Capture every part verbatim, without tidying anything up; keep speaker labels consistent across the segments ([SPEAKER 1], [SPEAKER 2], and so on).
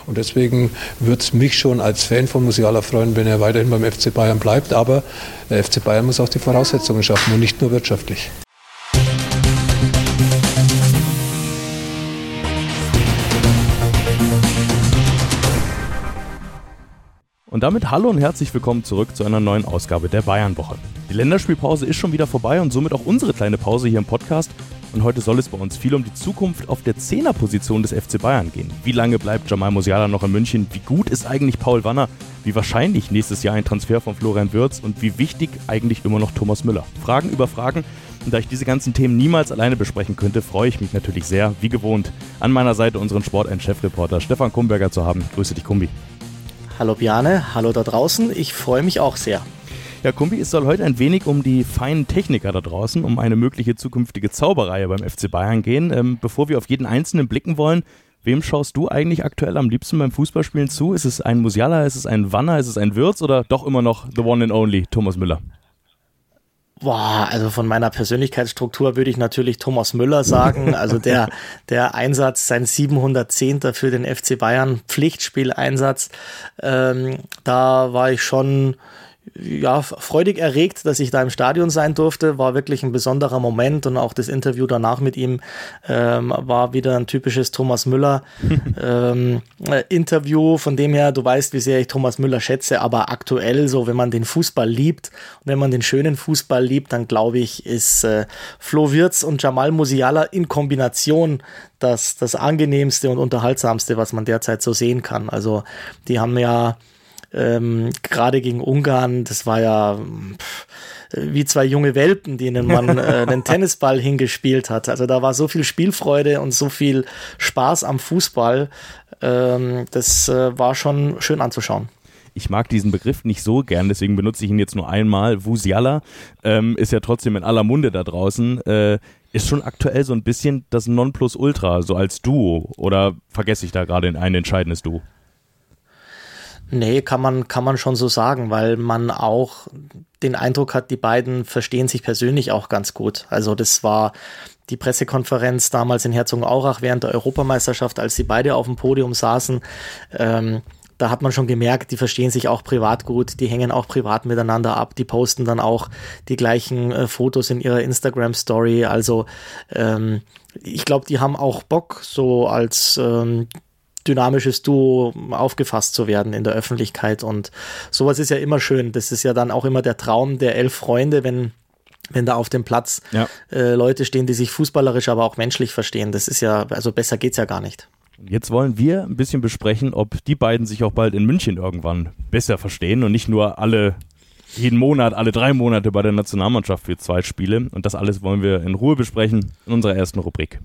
[SPEAKER 1] Und deswegen würde es mich schon als Fan von Musiala freuen, wenn er weiterhin beim F C Bayern bleibt. Aber der F C Bayern muss auch die Voraussetzungen schaffen und nicht nur wirtschaftlich.
[SPEAKER 2] Und damit hallo und herzlich willkommen zurück zu einer neuen Ausgabe der Bayern-Woche. Die Länderspielpause ist schon wieder vorbei und somit auch unsere kleine Pause hier im Podcast. Und heute soll es bei uns viel um die Zukunft auf der Zehnerposition des F C Bayern gehen. Wie lange bleibt Jamal Musiala noch in München? Wie gut ist eigentlich Paul Wanner? Wie wahrscheinlich nächstes Jahr ein Transfer von Florian Wirtz? Und wie wichtig eigentlich immer noch Thomas Müller? Fragen über Fragen. Und da ich diese ganzen Themen niemals alleine besprechen könnte, freue ich mich natürlich sehr, wie gewohnt, an meiner Seite unseren Sport eins Chefreporter Stefan Kumberger zu haben. Grüße dich, Kumbi.
[SPEAKER 3] Hallo Bjarne, hallo da draußen, ich freue mich auch sehr.
[SPEAKER 2] Ja, Kumbi, es soll heute ein wenig um die feinen Techniker da draußen, um eine mögliche zukünftige Zauberreihe beim F C Bayern gehen. Ähm, bevor wir auf jeden Einzelnen blicken wollen, wem schaust du eigentlich aktuell am liebsten beim Fußballspielen zu? Ist es ein Musiala, ist es ein Wanner, ist es ein Wirtz oder doch immer noch the one and only Thomas Müller?
[SPEAKER 3] Boah, also von meiner Persönlichkeitsstruktur würde ich natürlich Thomas Müller sagen. Also der, der Einsatz, sein siebenhundertzehnter für den F C Bayern, Pflichtspieleinsatz, ähm, da war ich schon ja, freudig erregt, dass ich da im Stadion sein durfte, war wirklich ein besonderer Moment und auch das Interview danach mit ihm ähm, war wieder ein typisches Thomas Müller ähm, äh, Interview, von dem her, du weißt, wie sehr ich Thomas Müller schätze, aber aktuell so, wenn man den Fußball liebt und wenn man den schönen Fußball liebt, dann glaube ich, ist äh, Flo Wirtz und Jamal Musiala in Kombination das, das angenehmste und unterhaltsamste, was man derzeit so sehen kann. Also die haben ja Ähm, gerade gegen Ungarn, das war ja pff, wie zwei junge Welpen, denen man äh, den Tennisball hingespielt hat. Also da war so viel Spielfreude und so viel Spaß am Fußball. Ähm, das äh, war schon schön anzuschauen.
[SPEAKER 2] Ich mag diesen Begriff nicht so gern, deswegen benutze ich ihn jetzt nur einmal. Musiala ähm, ist ja trotzdem in aller Munde da draußen. Äh, ist schon aktuell so ein bisschen das Nonplusultra, so als Duo. Oder vergesse ich da gerade ein entscheidendes Duo?
[SPEAKER 3] Nee, kann man, kann man schon so sagen, weil man auch den Eindruck hat, die beiden verstehen sich persönlich auch ganz gut. Also das war die Pressekonferenz damals in Herzogenaurach während der Europameisterschaft, als sie beide auf dem Podium saßen. Ähm, da hat man schon gemerkt, die verstehen sich auch privat gut, die hängen auch privat miteinander ab, die posten dann auch die gleichen äh, Fotos in ihrer Instagram-Story. Also ähm, ich glaube, die haben auch Bock, so als ähm, dynamisches Duo aufgefasst zu werden in der Öffentlichkeit und sowas ist ja immer schön. Das ist ja dann auch immer der Traum der elf Freunde, wenn wenn da auf dem Platz ja. äh, Leute stehen, die sich fußballerisch, aber auch menschlich verstehen. Das ist ja, also besser geht's ja gar nicht.
[SPEAKER 2] Jetzt wollen wir ein bisschen besprechen, ob die beiden sich auch bald in München irgendwann besser verstehen und nicht nur alle jeden Monat, alle drei Monate bei der Nationalmannschaft für zwei Spiele. Und das alles wollen wir in Ruhe besprechen in unserer ersten Rubrik.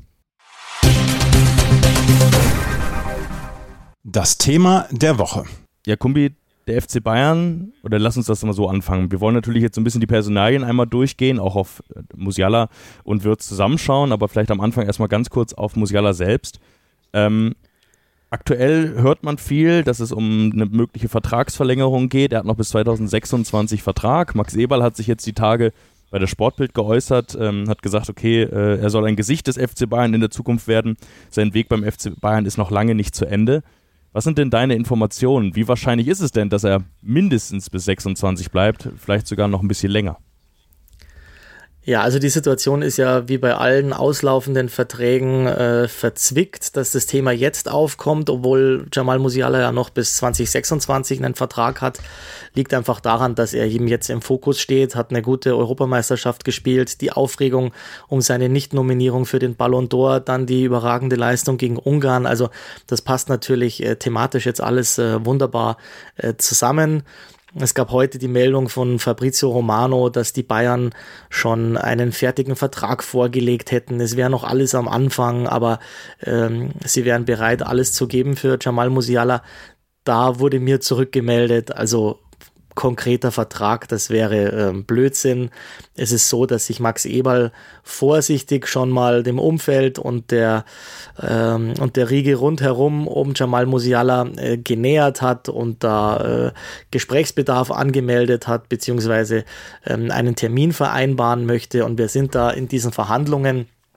[SPEAKER 4] Das Thema der Woche.
[SPEAKER 2] Ja, Kumbi, der F C Bayern, oder lass uns das mal so anfangen. Wir wollen natürlich jetzt so ein bisschen die Personalien einmal durchgehen, auch auf Musiala und Wirtz zusammenschauen, aber vielleicht am Anfang erstmal ganz kurz auf Musiala selbst. Ähm, aktuell hört man viel, dass es um eine mögliche Vertragsverlängerung geht. Er hat noch bis zweitausendsechsundzwanzig Vertrag. Max Eberl hat sich jetzt die Tage bei der Sportbild geäußert, ähm, hat gesagt, okay, äh, er soll ein Gesicht des F C Bayern in der Zukunft werden. Sein Weg beim F C Bayern ist noch lange nicht zu Ende. Was sind denn deine Informationen? Wie wahrscheinlich ist es denn, dass er mindestens bis sechsundzwanzig bleibt, vielleicht sogar noch ein bisschen länger?
[SPEAKER 3] Ja, also die Situation ist ja wie bei allen auslaufenden Verträgen äh, verzwickt, dass das Thema jetzt aufkommt, obwohl Jamal Musiala ja noch bis zwanzig sechsundzwanzig einen Vertrag hat, liegt einfach daran, dass er eben jetzt im Fokus steht, hat eine gute Europameisterschaft gespielt, die Aufregung um seine Nicht-Nominierung für den Ballon d'Or, dann die überragende Leistung gegen Ungarn, also das passt natürlich äh, thematisch jetzt alles äh, wunderbar äh, zusammen. Es gab heute die Meldung von Fabrizio Romano, dass die Bayern schon einen fertigen Vertrag vorgelegt hätten. Es wäre noch alles am Anfang, aber ähm, sie wären bereit, alles zu geben für Jamal Musiala. Da wurde mir zurückgemeldet, also konkreter Vertrag, das wäre ähm, Blödsinn. Es ist so, dass sich Max Eberl vorsichtig schon mal dem Umfeld und der ähm, und der Riege rundherum um Jamal Musiala äh, genähert hat und da äh, Gesprächsbedarf angemeldet hat, beziehungsweise ähm, einen Termin vereinbaren möchte, und wir sind da in diesen Verhandlungen.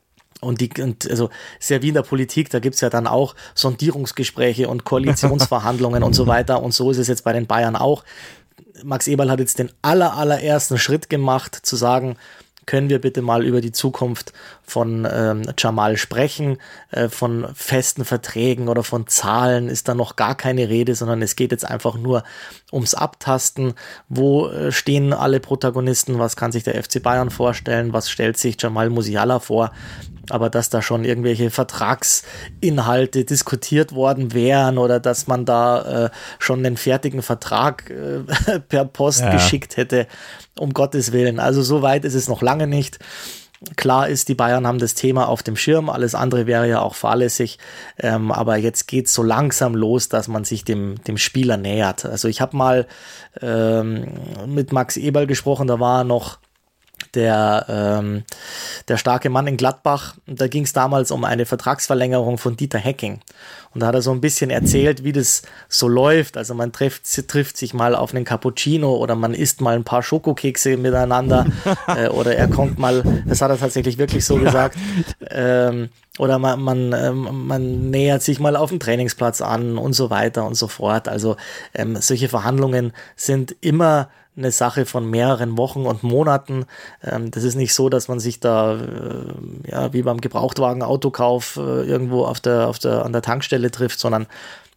[SPEAKER 3] Und die, und also sehr wie in der Politik, da gibt's ja dann auch Sondierungsgespräche und Koalitionsverhandlungen und so weiter. Und so ist es jetzt bei den Bayern auch. Max Eberl hat jetzt den aller, allerersten Schritt gemacht, zu sagen, können wir bitte mal über die Zukunft von ähm, Jamal sprechen, äh, von festen Verträgen oder von Zahlen ist da noch gar keine Rede, sondern es geht jetzt einfach nur ums Abtasten. Wo äh, stehen alle Protagonisten? Was kann sich der F C Bayern vorstellen? Was stellt sich Jamal Musiala vor? Aber dass da schon irgendwelche Vertragsinhalte diskutiert worden wären oder dass man da äh, schon einen fertigen Vertrag äh, per Post ja. geschickt hätte, um Gottes Willen. Also so weit ist es noch lange nicht. Klar ist, die Bayern haben das Thema auf dem Schirm, alles andere wäre ja auch fahrlässig, ähm, aber jetzt geht es so langsam los, dass man sich dem, dem Spieler nähert. Also ich habe mal ähm, mit Max Eberl gesprochen, da war noch Der, ähm, der starke Mann in Gladbach. Da ging es damals um eine Vertragsverlängerung von Dieter Hecking. Und da hat er so ein bisschen erzählt, wie das so läuft. Also man trifft, trifft sich mal auf einen Cappuccino oder man isst mal ein paar Schokokekse miteinander äh, oder er kommt mal, das hat er tatsächlich wirklich so gesagt, ähm, oder man, man, ähm, man nähert sich mal auf dem Trainingsplatz an und so weiter und so fort. Also ähm, solche Verhandlungen sind immer eine Sache von mehreren Wochen und Monaten. Ähm, das ist nicht so, dass man sich da äh, ja wie beim Gebrauchtwagen-Autokauf äh, irgendwo auf der, auf der, an der Tankstelle trifft, sondern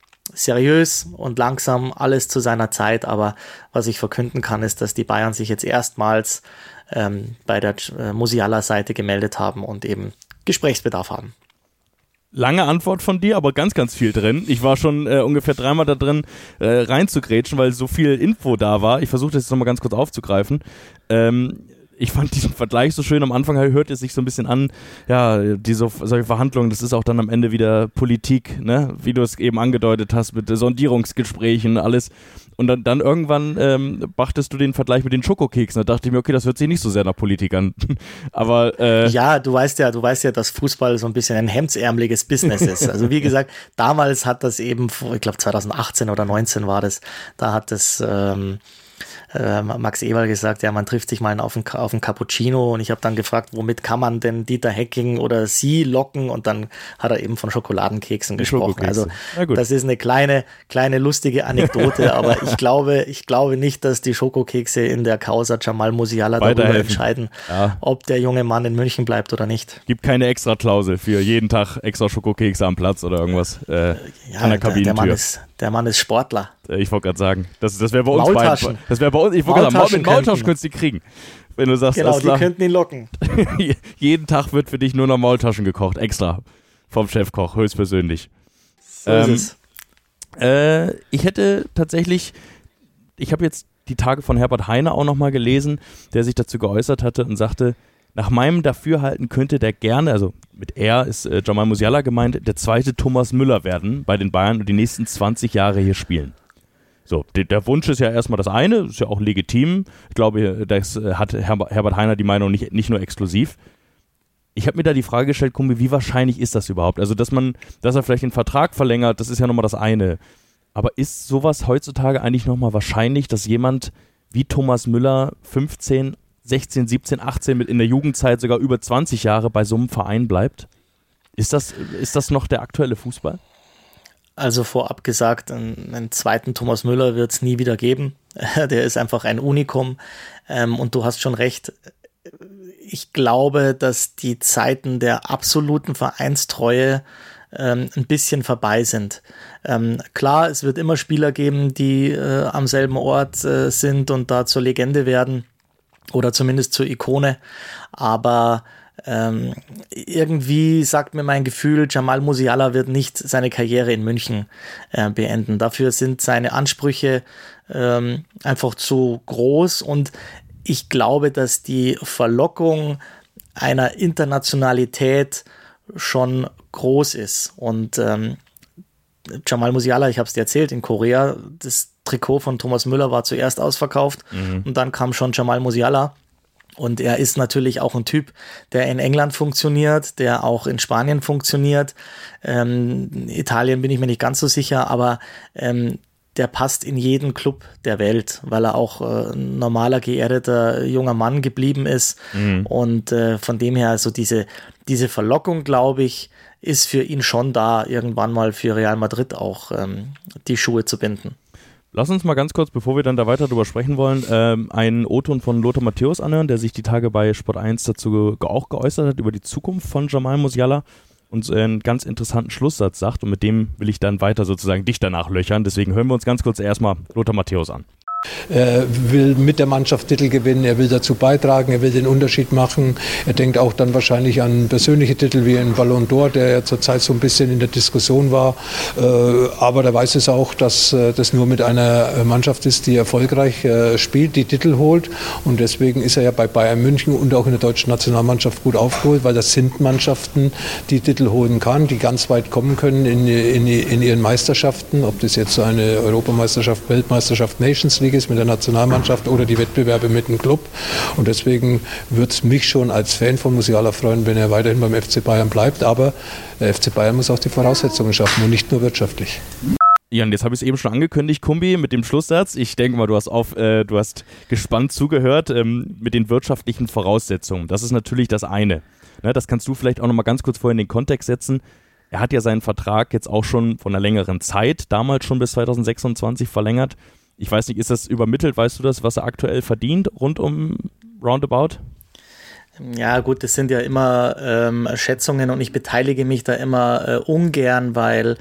[SPEAKER 3] seriös und langsam, alles zu seiner Zeit. Aber was ich verkünden kann, ist, dass die Bayern sich jetzt erstmals ähm, bei der äh, Musiala-Seite gemeldet haben und eben Gesprächsbedarf haben.
[SPEAKER 2] Lange Antwort von dir, aber ganz, ganz viel drin. Ich war schon äh, ungefähr dreimal da drin äh, reinzugrätschen, weil so viel Info da war. Ich versuche das jetzt nochmal ganz kurz aufzugreifen. Ähm, ich fand diesen Vergleich so schön. Am Anfang hört es sich so ein bisschen an, ja, diese solche Verhandlungen, das ist auch dann am Ende wieder Politik, ne? Wie du es eben angedeutet hast mit Sondierungsgesprächen, alles. Und dann, dann irgendwann ähm, brachtest du den Vergleich mit den Schokokeksen. Da dachte ich mir, okay, das hört sich nicht so sehr nach Politik an. Aber äh
[SPEAKER 3] ja, du weißt ja, du weißt ja, dass Fußball so ein bisschen ein hemdsärmeliges Business ist. Also wie gesagt, damals hat das eben, ich glaube zwanzig achtzehn oder neunzehn war das, da hat das ähm, äh, Max Eberl gesagt, ja, man trifft sich mal auf einen, auf einen Cappuccino und ich habe dann gefragt, womit kann man denn Dieter Hecking oder sie locken und dann hat er eben von Schokoladenkeksen gesprochen. Also das ist eine kleine, kleine lustige Anekdote, aber ich glaube, ich glaube nicht, dass die Schokokekse in der Causa Jamal Musiala darüber entscheiden, ja. ob der junge Mann in München bleibt oder nicht.
[SPEAKER 2] Gibt keine extra Klausel für jeden Tag extra Schokokekse am Platz oder irgendwas äh,
[SPEAKER 3] ja,
[SPEAKER 2] an der Kabinentür.
[SPEAKER 3] Der, der, Mann ist, der Mann ist Sportler.
[SPEAKER 2] Ich wollte gerade sagen, das, das wäre bei uns
[SPEAKER 3] Maultaschen.
[SPEAKER 2] beiden. Das wäre bei uns, ich wollte gerade sagen, mit Maultaschen könntest du die kriegen. Wenn du sagst,
[SPEAKER 3] genau, die könnten ihn locken.
[SPEAKER 2] Jeden Tag wird für dich nur noch Maultaschen gekocht, extra. Vom Chefkoch, höchstpersönlich.
[SPEAKER 3] So ähm, ist
[SPEAKER 2] es. Äh, ich hätte tatsächlich, ich habe jetzt die Tage von Herbert Heine auch nochmal gelesen, der sich dazu geäußert hatte und sagte, nach meinem Dafürhalten könnte der gerne, also mit er ist äh, Jamal Musiala gemeint, der zweite Thomas Müller werden bei den Bayern und die nächsten zwanzig Jahre hier spielen. So, der, der Wunsch ist ja erstmal das eine, ist ja auch legitim. Ich glaube, das äh, hat Herb- Herbert Heiner die Meinung nicht, nicht nur exklusiv. Ich habe mir da die Frage gestellt, Kumbi, wie wahrscheinlich ist das überhaupt? Also, dass man, dass er vielleicht den Vertrag verlängert, das ist ja nochmal das eine. Aber ist sowas heutzutage eigentlich nochmal wahrscheinlich, dass jemand wie Thomas Müller fünfzehn, sechzehn, siebzehn, achtzehn mit in der Jugendzeit sogar über zwanzig Jahre bei so einem Verein bleibt? Ist das, ist das noch der aktuelle Fußball?
[SPEAKER 3] Also vorab gesagt, einen, einen zweiten Thomas Müller wird es nie wieder geben. Der ist einfach ein Unikum. Ähm, und du hast schon recht. Ich glaube, dass die Zeiten der absoluten Vereinstreue ähm, ein bisschen vorbei sind. Ähm, klar, es wird immer Spieler geben, die äh, am selben Ort äh, sind und da zur Legende werden oder zumindest zur Ikone. Aber Ähm, irgendwie sagt mir mein Gefühl, Jamal Musiala wird nicht seine Karriere in München äh, beenden. Dafür sind seine Ansprüche ähm, einfach zu groß und ich glaube, dass die Verlockung einer Internationalität schon groß ist. Und ähm, Jamal Musiala, ich habe es dir erzählt, in Korea, das Trikot von Thomas Müller war zuerst ausverkauft mhm. und dann kam schon Jamal Musiala. Und er ist natürlich auch ein Typ, der in England funktioniert, der auch in Spanien funktioniert. Ähm, Italien bin ich mir nicht ganz so sicher, aber ähm, der passt in jeden Club der Welt, weil er auch äh, ein normaler, geerdeter junger Mann geblieben ist. Mhm. Und äh, von dem her, also diese, diese Verlockung, glaube ich, ist für ihn schon da, irgendwann mal für Real Madrid auch ähm, die Schuhe zu binden.
[SPEAKER 2] Lass uns mal ganz kurz, bevor wir dann da weiter drüber sprechen wollen, ähm, einen O-Ton von Lothar Matthäus anhören, der sich die Tage bei Sport eins dazu ge- auch geäußert hat, über die Zukunft von Jamal Musiala und einen ganz interessanten Schlusssatz sagt. Und mit dem will ich dann weiter sozusagen dich danach löchern. Deswegen hören wir uns ganz kurz erstmal Lothar Matthäus an.
[SPEAKER 1] Er will mit der Mannschaft Titel gewinnen, er will dazu beitragen, er will den Unterschied machen. Er denkt auch dann wahrscheinlich an persönliche Titel wie einen Ballon d'Or, der ja zurzeit so ein bisschen in der Diskussion war. Aber er weiß es auch, dass das nur mit einer Mannschaft ist, die erfolgreich spielt, die Titel holt. Und deswegen ist er ja bei Bayern München und auch in der deutschen Nationalmannschaft gut aufgeholt, weil das sind Mannschaften, die Titel holen kann, die ganz weit kommen können in, in, in ihren Meisterschaften. Ob das jetzt so eine Europameisterschaft, Weltmeisterschaft, Nations League ist mit der Nationalmannschaft oder die Wettbewerbe mit dem Club. Und deswegen würde es mich schon als Fan von Musiala freuen, wenn er weiterhin beim F C Bayern bleibt. Aber der F C Bayern muss auch die Voraussetzungen schaffen und nicht nur wirtschaftlich.
[SPEAKER 2] Ja, und jetzt habe ich es eben schon angekündigt, Kumbi, mit dem Schlusssatz. Ich denke mal, du hast, auf, äh, du hast gespannt zugehört ähm, mit den wirtschaftlichen Voraussetzungen. Das ist natürlich das eine. Ne, das kannst du vielleicht auch noch mal ganz kurz vorher in den Kontext setzen. Er hat ja seinen Vertrag jetzt auch schon von einer längeren Zeit, damals schon bis zwanzig sechsundzwanzig verlängert. Ich weiß nicht, ist das übermittelt, weißt du das, was er aktuell verdient, rund um Roundabout?
[SPEAKER 3] Ja gut, das sind ja immer ähm, Schätzungen und ich beteilige mich da immer äh, ungern, weil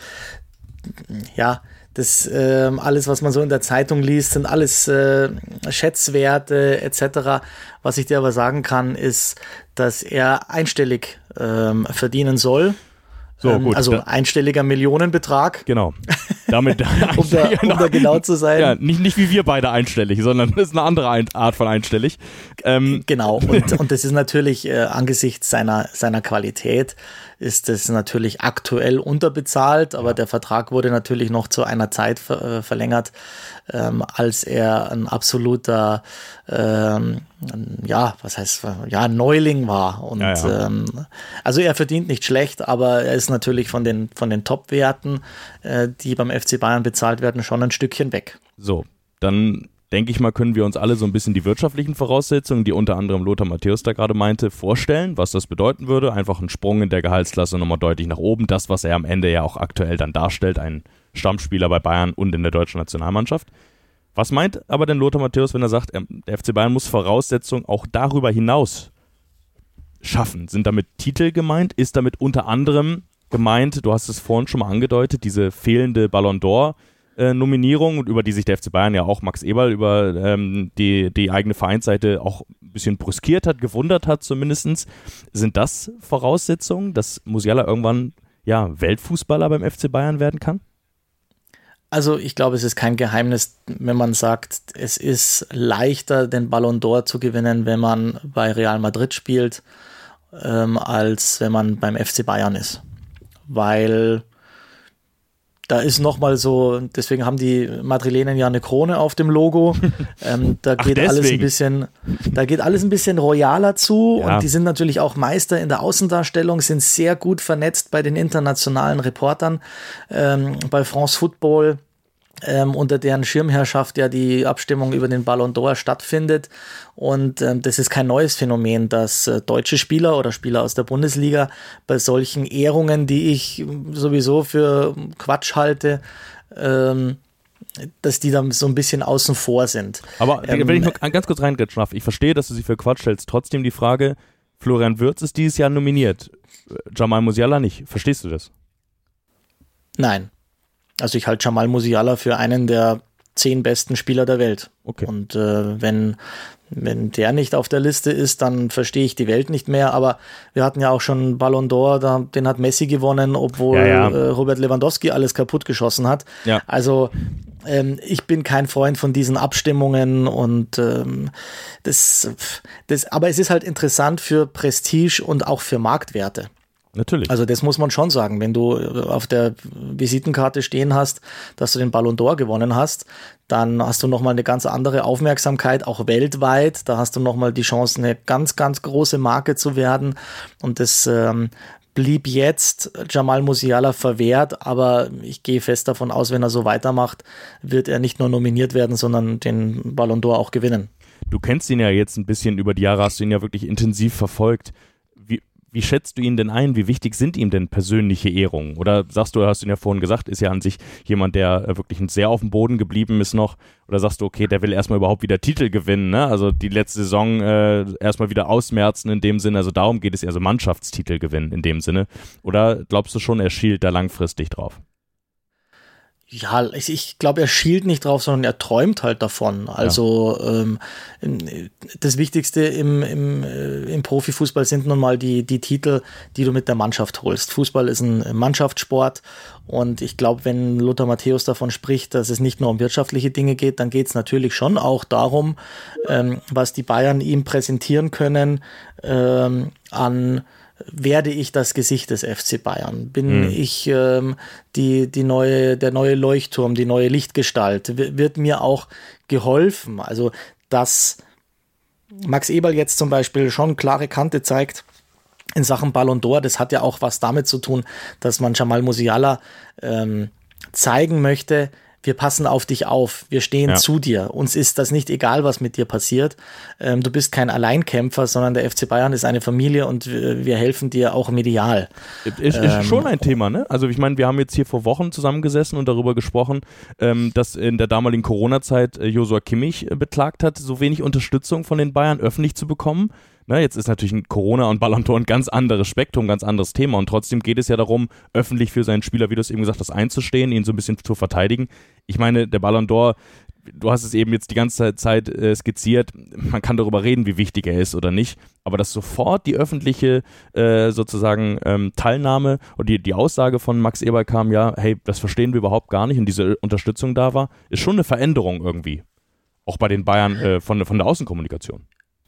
[SPEAKER 3] ja, das ähm, alles, was man so in der Zeitung liest, sind alles äh, Schätzwerte et cetera. Was ich dir aber sagen kann, ist, dass er einstellig ähm, verdienen soll.
[SPEAKER 2] So,
[SPEAKER 3] ähm,
[SPEAKER 2] gut.
[SPEAKER 3] Also einstelliger Millionenbetrag.
[SPEAKER 2] Genau. Damit
[SPEAKER 3] um, da, um da genau zu sein.
[SPEAKER 2] Ja, nicht, nicht wie wir beide einstellig, sondern das ist eine andere ein- Art von einstellig. Ähm.
[SPEAKER 3] Genau, und, und das ist natürlich äh, angesichts seiner, seiner Qualität ist das natürlich aktuell unterbezahlt, aber ja. Der Vertrag wurde natürlich noch zu einer Zeit ver- äh, verlängert, ähm, als er ein absoluter ähm, ja, was heißt, ja, Neuling war. Und ja, ja. Ähm, also er verdient nicht schlecht, aber er ist natürlich von den, von den Top-Werten, äh, die beim F C Bayern bezahlt werden, schon ein Stückchen weg.
[SPEAKER 2] So, dann denke ich mal, können wir uns alle so ein bisschen die wirtschaftlichen Voraussetzungen, die unter anderem Lothar Matthäus da gerade meinte, vorstellen, was das bedeuten würde. Einfach ein Sprung in der Gehaltsklasse nochmal deutlich nach oben. Das, was er am Ende ja auch aktuell dann darstellt, ein Stammspieler bei Bayern und in der deutschen Nationalmannschaft. Was meint aber denn Lothar Matthäus, wenn er sagt, der F C Bayern muss Voraussetzungen auch darüber hinaus schaffen? Sind damit Titel gemeint? Ist damit unter anderem gemeint, du hast es vorhin schon mal angedeutet, diese fehlende Ballon d'Or Äh, Nominierung, über die sich der F C Bayern ja auch Max Eberl über ähm, die, die eigene Vereinsseite auch ein bisschen brüskiert hat, gewundert hat zumindest. Sind das Voraussetzungen, dass Musiala irgendwann ja, Weltfußballer beim F C Bayern werden kann?
[SPEAKER 3] Also ich glaube, es ist kein Geheimnis, wenn man sagt, es ist leichter, den Ballon d'Or zu gewinnen, wenn man bei Real Madrid spielt, ähm, als wenn man beim F C Bayern ist. Weil da ist nochmal so, deswegen haben die Madrilenen ja eine Krone auf dem Logo. Ähm, da geht
[SPEAKER 2] Ach,
[SPEAKER 3] alles ein bisschen, da geht alles ein bisschen royaler zu
[SPEAKER 2] ja.
[SPEAKER 3] Und die sind natürlich auch Meister in der Außendarstellung, sind sehr gut vernetzt bei den internationalen Reportern, ähm, bei France Football. Ähm, unter deren Schirmherrschaft ja die Abstimmung über den Ballon d'Or stattfindet. Und ähm, das ist kein neues Phänomen, dass äh, deutsche Spieler oder Spieler aus der Bundesliga bei solchen Ehrungen, die ich sowieso für Quatsch halte, ähm, dass die dann so ein bisschen außen vor sind.
[SPEAKER 2] Aber
[SPEAKER 3] ähm,
[SPEAKER 2] wenn ich noch ganz kurz reingrätschen darf, ich verstehe, dass du sie für Quatsch hältst. Trotzdem die Frage, Florian Wirtz ist dieses Jahr nominiert, Jamal Musiala nicht. Verstehst du das?
[SPEAKER 3] Nein. Also ich halte Jamal Musiala für einen der zehn besten Spieler der Welt. Okay. Und äh, wenn, wenn der nicht auf der Liste ist, dann verstehe ich die Welt nicht mehr. Aber wir hatten ja auch schon Ballon d'Or, da, den hat Messi gewonnen, obwohl ja, ja. Äh, Robert Lewandowski alles kaputt geschossen hat. Ja. Also ähm, ich bin kein Freund von diesen Abstimmungen und ähm, das, das, aber es ist halt interessant für Prestige und auch für Marktwerte.
[SPEAKER 2] Natürlich.
[SPEAKER 3] Also das muss man schon sagen, wenn du auf der Visitenkarte stehen hast, dass du den Ballon d'Or gewonnen hast, dann hast du nochmal eine ganz andere Aufmerksamkeit, auch weltweit. Da hast du nochmal die Chance, eine ganz, ganz große Marke zu werden und das ähm, blieb jetzt Jamal Musiala verwehrt, aber ich gehe fest davon aus, wenn er so weitermacht, wird er nicht nur nominiert werden, sondern den Ballon d'Or auch gewinnen.
[SPEAKER 2] Du kennst ihn ja jetzt ein bisschen über die Jahre, hast du ihn ja wirklich intensiv verfolgt. Wie, wie schätzt du ihn denn ein? Wie wichtig sind ihm denn persönliche Ehrungen? Oder sagst du, hast du ihn ja vorhin gesagt, ist ja an sich jemand, der wirklich sehr auf dem Boden geblieben ist noch. Oder sagst du, okay, der will erstmal überhaupt wieder Titel gewinnen, ne? Also die letzte Saison äh, erstmal wieder ausmerzen in dem Sinne. Also darum geht es eher so Mannschaftstitel gewinnen in dem Sinne. Oder glaubst du schon, er schielt da langfristig drauf?
[SPEAKER 3] Ja, ich, ich glaube, er schielt nicht drauf, sondern er träumt halt davon. Also ja. ähm, das Wichtigste im, im, äh, im Profifußball sind nun mal die, die Titel, die du mit der Mannschaft holst. Fußball ist ein Mannschaftssport und ich glaube, wenn Lothar Matthäus davon spricht, dass es nicht nur um wirtschaftliche Dinge geht, dann geht es natürlich schon auch darum, ähm, was die Bayern ihm präsentieren können ähm, an werde ich das Gesicht des F C Bayern? Bin hm. ich ähm, die, die neue, der neue Leuchtturm, die neue Lichtgestalt? W- wird mir auch geholfen? Also, dass Max Eberl jetzt zum Beispiel schon klare Kante zeigt in Sachen Ballon d'Or, das hat ja auch was damit zu tun, dass man Jamal Musiala ähm, zeigen möchte, wir passen auf dich auf, wir stehen ja. zu dir. Uns ist das nicht egal, was mit dir passiert. Ähm, du bist kein Alleinkämpfer, sondern der F C Bayern ist eine Familie und wir, wir helfen dir auch medial.
[SPEAKER 2] Ist, ist ähm, schon ein Thema, ne? Also ich meine, wir haben jetzt hier vor Wochen zusammengesessen und darüber gesprochen, ähm, dass in der damaligen Corona-Zeit äh, Joshua Kimmich äh, beklagt hat, so wenig Unterstützung von den Bayern öffentlich zu bekommen. Na, jetzt ist natürlich ein Corona und Ballon d'Or ein ganz anderes Spektrum, ganz anderes Thema und trotzdem geht es ja darum, öffentlich für seinen Spieler, wie du es eben gesagt hast, einzustehen, ihn so ein bisschen zu verteidigen. Ich meine, der Ballon d'Or, du hast es eben jetzt die ganze Zeit äh, skizziert, man kann darüber reden, wie wichtig er ist oder nicht, aber dass sofort die öffentliche äh, sozusagen ähm, Teilnahme und die, die Aussage von Max Eberl kam, ja, hey, das verstehen wir überhaupt gar nicht und diese Unterstützung da war, ist schon eine Veränderung irgendwie, auch bei den Bayern äh, von, von der Außenkommunikation.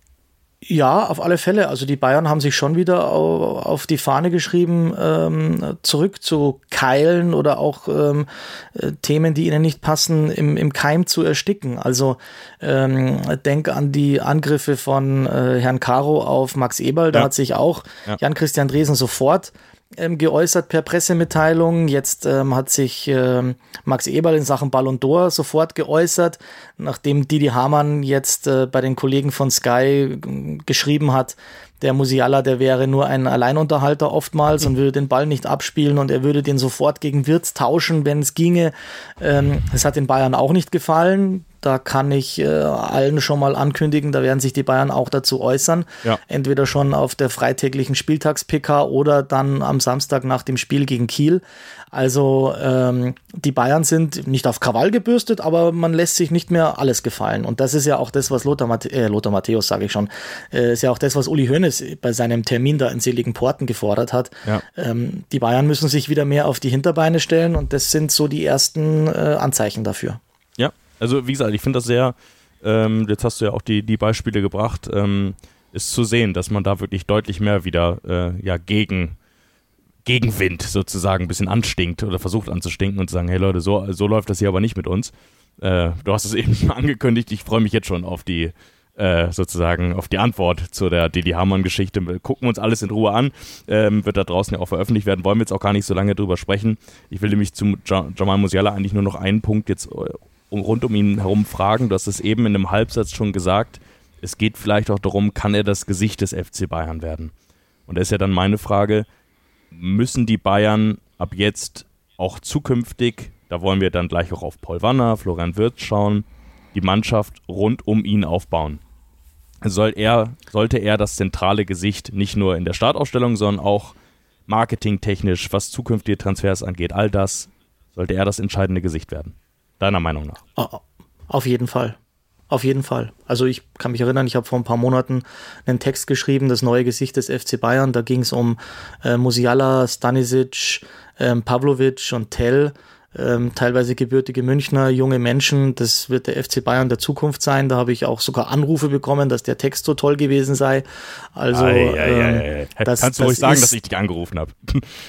[SPEAKER 3] Ja, auf alle Fälle. Also die Bayern haben sich schon wieder auf die Fahne geschrieben, ähm, zurückzukeilen oder auch ähm, äh, Themen, die ihnen nicht passen, im, im Keim zu ersticken. Also ähm, denk an die Angriffe von äh, Herrn Caro auf Max Eberl. Da ja. hat sich auch ja. Jan-Christian Dresen sofort Ähm, geäußert per Pressemitteilung. Jetzt ähm, hat sich ähm, Max Eberl in Sachen Ballon d'Or sofort geäußert, nachdem Didi Hamann jetzt äh, bei den Kollegen von Sky g- geschrieben hat, der Musiala, der wäre nur ein Alleinunterhalter oftmals und würde den Ball nicht abspielen und er würde den sofort gegen Wirtz tauschen, wenn es ginge. Ähm, das hat den Bayern auch nicht gefallen. Da kann ich äh, allen schon mal ankündigen, da werden sich die Bayern auch dazu äußern. Ja. Entweder schon auf der freitäglichen Spieltags-P K oder dann am Samstag nach dem Spiel gegen Kiel. Also ähm, die Bayern sind nicht auf Krawall gebürstet, aber man lässt sich nicht mehr alles gefallen. Und das ist ja auch das, was Lothar, Matth- äh, Lothar Matthäus, sage ich schon, äh, ist ja auch das, was Uli Hoeneß bei seinem Termin da in seligen Porten gefordert hat. Ja. Ähm, die Bayern müssen sich wieder mehr auf die Hinterbeine stellen und das sind so die ersten äh, Anzeichen dafür.
[SPEAKER 2] Ja, also wie gesagt, ich finde das sehr, ähm, jetzt hast du ja auch die, die Beispiele gebracht, ähm, ist zu sehen, dass man da wirklich deutlich mehr wieder äh, ja, gegen Gegenwind sozusagen ein bisschen anstinkt oder versucht anzustinken und zu sagen, hey Leute, so, so läuft das hier aber nicht mit uns. Äh, du hast es eben schon angekündigt, ich freue mich jetzt schon auf die äh, sozusagen auf die Antwort zu der Didi Hamann-Geschichte. Wir gucken uns alles in Ruhe an, ähm, wird da draußen ja auch veröffentlicht werden, wollen wir jetzt auch gar nicht so lange drüber sprechen. Ich will nämlich zu Jamal Musiala eigentlich nur noch einen Punkt jetzt um, rund um ihn herum fragen. Du hast es eben in einem Halbsatz schon gesagt, es geht vielleicht auch darum, kann er das Gesicht des F C Bayern werden? Und da ist ja dann meine Frage, müssen die Bayern ab jetzt auch zukünftig, da wollen wir dann gleich auch auf Paul Wanner, Florian Wirtz schauen, die Mannschaft rund um ihn aufbauen? Soll er, sollte er das zentrale Gesicht nicht nur in der Startaufstellung, sondern auch marketingtechnisch, was zukünftige Transfers angeht, all das, sollte er das entscheidende Gesicht werden? Deiner Meinung nach?
[SPEAKER 3] Auf jeden Fall. Auf jeden Fall. Also ich kann mich erinnern, ich habe vor ein paar Monaten einen Text geschrieben, das neue Gesicht des F C Bayern. Da ging es um äh, Musiala, Stanisic, ähm, Pavlovic und Tell. Ähm, teilweise gebürtige Münchner, junge Menschen, das wird der F C Bayern der Zukunft sein. Da habe ich auch sogar Anrufe bekommen, dass der Text so toll gewesen sei. Also ei, ei,
[SPEAKER 2] ähm, ei, ei. Das, kannst du das ruhig sagen, ist, dass ich dich angerufen habe?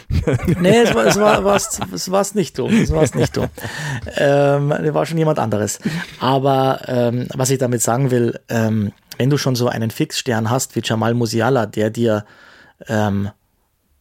[SPEAKER 3] Nee, es war es war, war's, es war's nicht du. Es war's nicht du. ähm, das war schon jemand anderes. Aber ähm, was ich damit sagen will, ähm, wenn du schon so einen Fixstern hast wie Jamal Musiala, der dir ähm,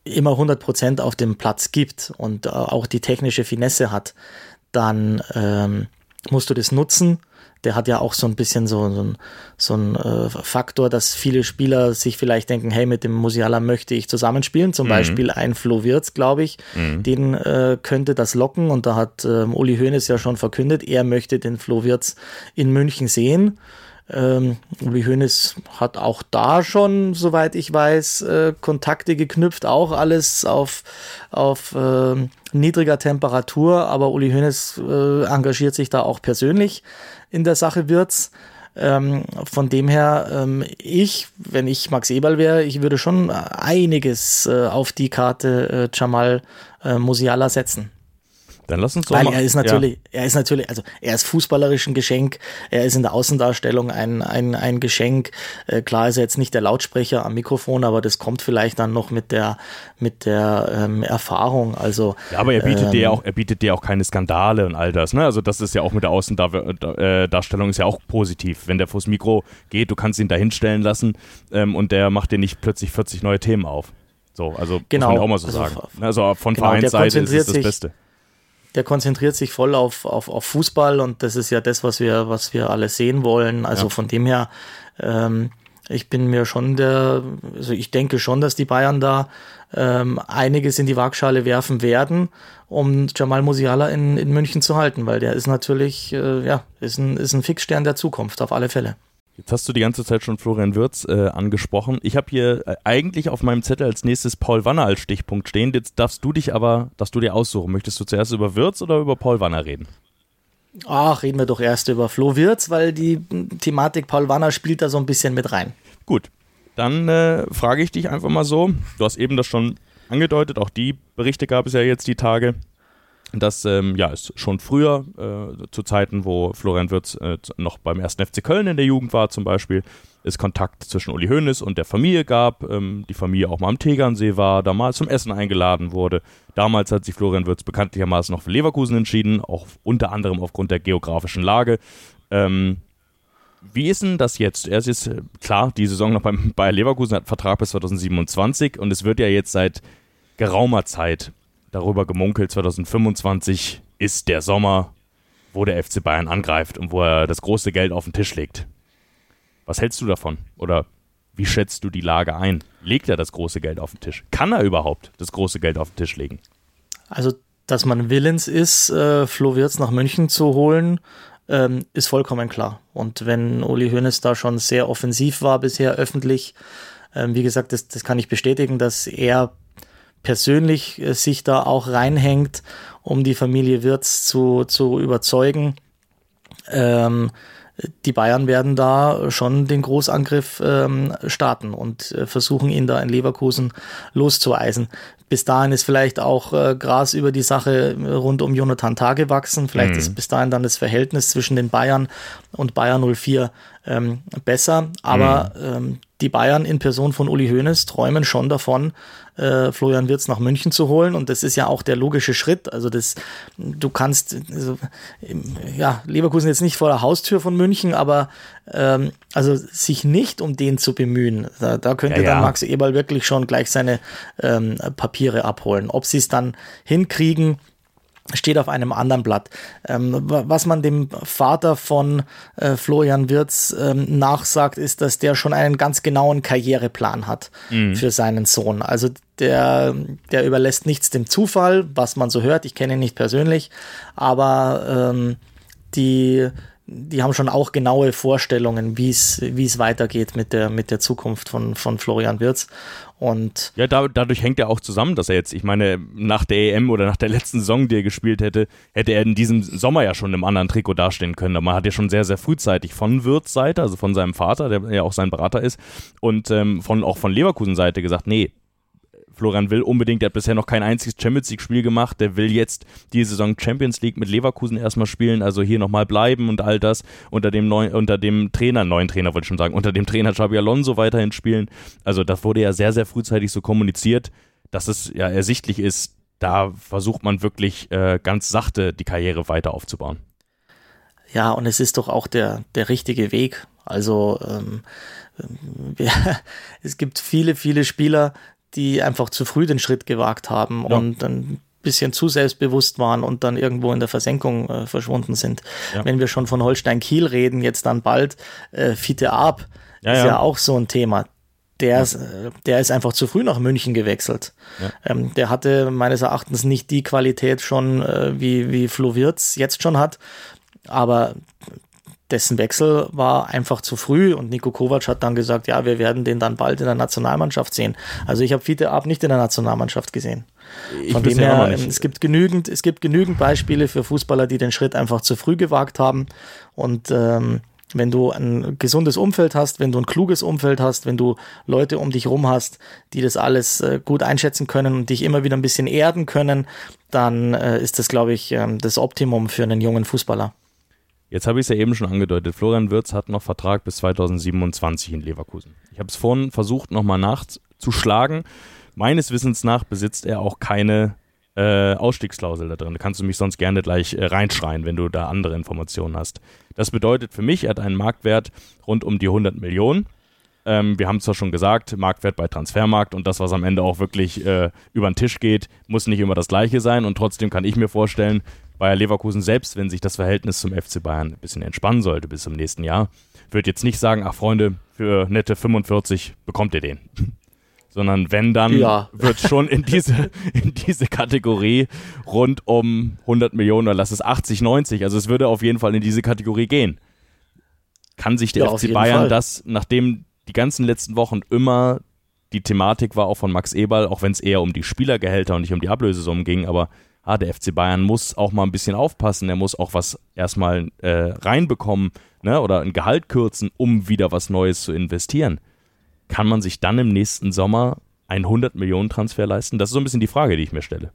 [SPEAKER 3] immer hundert Prozent auf dem Platz gibt und äh, auch die technische Finesse hat, dann ähm, musst du das nutzen. Der hat ja auch so ein bisschen so, so ein, so ein äh, Faktor, dass viele Spieler sich vielleicht denken, hey, mit dem Musiala möchte ich zusammenspielen. Zum mhm. Beispiel ein Flo Wirtz, glaube ich, mhm. den äh, könnte das locken. Und da hat ähm, Uli Hoeneß ja schon verkündet, er möchte den Flo Wirtz in München sehen. Ähm, Uli Hoeneß hat auch da schon, soweit ich weiß, äh, Kontakte geknüpft, auch alles auf, auf äh, niedriger Temperatur, aber Uli Hoeneß äh, engagiert sich da auch persönlich in der Sache Wirtz. Ähm, von dem her, ähm, ich, wenn ich Max Eberl wäre, ich würde schon einiges äh, auf die Karte äh, Jamal äh, Musiala setzen.
[SPEAKER 2] Dann lass uns doch
[SPEAKER 3] Weil
[SPEAKER 2] mal,
[SPEAKER 3] er ist natürlich,
[SPEAKER 2] ja.
[SPEAKER 3] er ist natürlich, also er ist fußballerisch ein Geschenk, er ist in der Außendarstellung ein, ein, ein Geschenk. Äh, klar ist er jetzt nicht der Lautsprecher am Mikrofon, aber das kommt vielleicht dann noch mit der, mit der ähm, Erfahrung. Also,
[SPEAKER 2] ja, aber er bietet
[SPEAKER 3] ähm,
[SPEAKER 2] dir auch, er bietet dir auch keine Skandale und all das, ne? Also das ist ja auch mit der Außendarstellung ist ja auch positiv. Wenn der vors Mikro geht, du kannst ihn da hinstellen lassen ähm, und der macht dir nicht plötzlich vierzig neue Themen auf. So, also
[SPEAKER 3] genau,
[SPEAKER 2] muss man ja auch mal so
[SPEAKER 3] also,
[SPEAKER 2] sagen. Also von
[SPEAKER 3] genau,
[SPEAKER 2] Vereinsseite ist es das Beste.
[SPEAKER 3] Der konzentriert sich voll auf, auf, auf Fußball und das ist ja das, was wir, was wir alle sehen wollen. Also ja. von dem her, ähm, ich bin mir schon der, also ich denke schon, dass die Bayern da ähm, einiges in die Waagschale werfen werden, um Jamal Musiala in, in München zu halten, weil der ist natürlich, äh, ja, ist ein, ist ein Fixstern der Zukunft, auf alle Fälle.
[SPEAKER 2] Jetzt hast du die ganze Zeit schon Florian Wirtz äh, angesprochen. Ich habe hier äh, eigentlich auf meinem Zettel als nächstes Paul Wanner als Stichpunkt stehen. Jetzt darfst du dich aber, darfst du dir aussuchen. Möchtest du zuerst über Wirtz oder über Paul Wanner reden?
[SPEAKER 3] Ach, reden wir doch erst über Flo Wirtz, weil die Thematik Paul Wanner spielt da so ein bisschen mit rein.
[SPEAKER 2] Gut, dann äh, frage ich dich einfach mal so. Du hast eben das schon angedeutet, auch die Berichte gab es ja jetzt die Tage. dass ähm, ja, es schon früher, äh, zu Zeiten, wo Florian Wirtz äh, noch beim ersten F C Köln in der Jugend war zum Beispiel, es Kontakt zwischen Uli Hoeneß und der Familie gab, ähm, die Familie auch mal am Tegernsee war, da mal zum Essen eingeladen wurde. Damals hat sich Florian Wirtz bekanntlichermaßen noch für Leverkusen entschieden, auch unter anderem aufgrund der geografischen Lage. Ähm, wie ist denn das jetzt? Er ist jetzt, klar, die Saison noch beim Bayer Leverkusen, hat einen Vertrag bis zwanzig siebenundzwanzig und es wird ja jetzt seit geraumer Zeit darüber gemunkelt, zwanzig fünfundzwanzig ist der Sommer, wo der F C Bayern angreift und wo er das große Geld auf den Tisch legt. Was hältst du davon? Oder wie schätzt du die Lage ein? Legt er das große Geld auf den Tisch? Kann er überhaupt das große Geld auf den Tisch legen?
[SPEAKER 3] Also, dass man willens ist, äh, Flo Wirtz nach München zu holen, ähm, ist vollkommen klar. Und wenn Uli Hoeneß da schon sehr offensiv war bisher öffentlich, ähm, wie gesagt, das, das kann ich bestätigen, dass er persönlich äh, sich da auch reinhängt, um die Familie Wirtz zu, zu überzeugen. Ähm, die Bayern werden da schon den Großangriff ähm, starten und äh, versuchen, ihn da in Leverkusen loszueisen. Bis dahin ist vielleicht auch äh, Gras über die Sache rund um Jonathan Tah gewachsen. Vielleicht mhm. ist bis dahin dann das Verhältnis zwischen den Bayern und Bayer null vier ähm, besser. Aber mhm. ähm, die Bayern in Person von Uli Hoeneß träumen schon davon, äh, Florian Wirtz nach München zu holen. Und das ist ja auch der logische Schritt. Also das, du kannst, also, ja, Leverkusen jetzt nicht vor der Haustür von München, aber ähm, also sich nicht um den zu bemühen, da, da könnte ja, ja. dann Max Eberl wirklich schon gleich seine ähm, Papiere abholen. Ob sie es dann hinkriegen, steht auf einem anderen Blatt. Ähm, was man dem Vater von äh, Florian Wirtz ähm, nachsagt, ist, dass der schon einen ganz genauen Karriereplan hat mhm. für seinen Sohn. Also der, der überlässt nichts dem Zufall, was man so hört. Ich kenne ihn nicht persönlich, aber ähm, die die haben schon auch genaue Vorstellungen, wie es wie es weitergeht mit der mit der Zukunft von von Florian Wirtz. Und
[SPEAKER 2] ja, da, dadurch hängt er auch zusammen, dass er jetzt, ich meine, nach der E M oder nach der letzten Saison, die er gespielt hätte, hätte er in diesem Sommer ja schon im anderen Trikot dastehen können. Man hat ja schon sehr, sehr frühzeitig von Wirtz Seite, also von seinem Vater, der ja auch sein Berater ist, und ähm, von auch von Leverkusen Seite gesagt, nee, Florian will unbedingt, der hat bisher noch kein einziges Champions League Spiel gemacht, der will jetzt die Saison Champions League mit Leverkusen erstmal spielen, also hier nochmal bleiben und all das, unter dem neuen, unter dem Trainer, neuen Trainer wollte ich schon sagen, unter dem Trainer Xabi Alonso weiterhin spielen. Also das wurde ja sehr, sehr frühzeitig so kommuniziert, dass es ja ersichtlich ist, da versucht man wirklich äh, ganz sachte die Karriere weiter aufzubauen.
[SPEAKER 3] Ja, und es ist doch auch der, der richtige Weg. Also ähm, ja, es gibt viele, viele Spieler, die einfach zu früh den Schritt gewagt haben ja. und dann bisschen zu selbstbewusst waren und dann irgendwo in der Versenkung äh, verschwunden sind. Ja. Wenn wir schon von Holstein Kiel reden, jetzt dann bald äh, Fiete Arp, ja, ist ja. ja auch so ein Thema. Der, ja. ist, äh, der ist einfach zu früh nach München gewechselt. Ja. Ähm, der hatte meines Erachtens nicht die Qualität schon, äh, wie, wie Flo Wirtz jetzt schon hat, aber dessen Wechsel war einfach zu früh und Niko Kovac hat dann gesagt, ja, wir werden den dann bald in der Nationalmannschaft sehen. Also ich habe Fiete Arp nicht in der Nationalmannschaft gesehen. Von dem her, es gibt genügend, es gibt genügend Beispiele für Fußballer, die den Schritt einfach zu früh gewagt haben. Und ähm, wenn du ein gesundes Umfeld hast, wenn du ein kluges Umfeld hast, wenn du Leute um dich rum hast, die das alles äh, gut einschätzen können und dich immer wieder ein bisschen erden können, dann äh, ist das, glaube ich, äh, das Optimum für einen jungen Fußballer.
[SPEAKER 2] Jetzt habe ich es ja eben schon angedeutet, Florian Wirtz hat noch Vertrag bis zweitausendsiebenundzwanzig in Leverkusen. Ich habe es vorhin versucht, nochmal nachzuschlagen. Meines Wissens nach besitzt er auch keine äh, Ausstiegsklausel da drin. Da kannst du mich sonst gerne gleich äh, reinschreien, wenn du da andere Informationen hast. Das bedeutet für mich, er hat einen Marktwert rund um die hundert Millionen. Ähm, wir haben zwar schon gesagt, Marktwert bei Transfermarkt und das, was am Ende auch wirklich äh, über den Tisch geht, muss nicht immer das Gleiche sein und trotzdem kann ich mir vorstellen, Bayer Leverkusen selbst, wenn sich das Verhältnis zum F C Bayern ein bisschen entspannen sollte bis zum nächsten Jahr, wird jetzt nicht sagen, ach Freunde, für nette fünfundvierzig bekommt ihr den. Sondern wenn, dann ja. wird schon in diese, in diese Kategorie rund um hundert Millionen oder lass es achtzig, neunzig, also es würde auf jeden Fall in diese Kategorie gehen. Kann sich der ja, F C Bayern Fall. das, nachdem die ganzen letzten Wochen immer die Thematik war auch von Max Eberl, auch wenn es eher um die Spielergehälter und nicht um die Ablösesummen ging, aber ah, der F C Bayern muss auch mal ein bisschen aufpassen, er muss auch was erstmal äh, reinbekommen, ne, oder ein Gehalt kürzen, um wieder was Neues zu investieren. Kann man sich dann im nächsten Sommer einen hundert-Millionen-Transfer leisten? Das ist so ein bisschen die Frage, die ich mir stelle.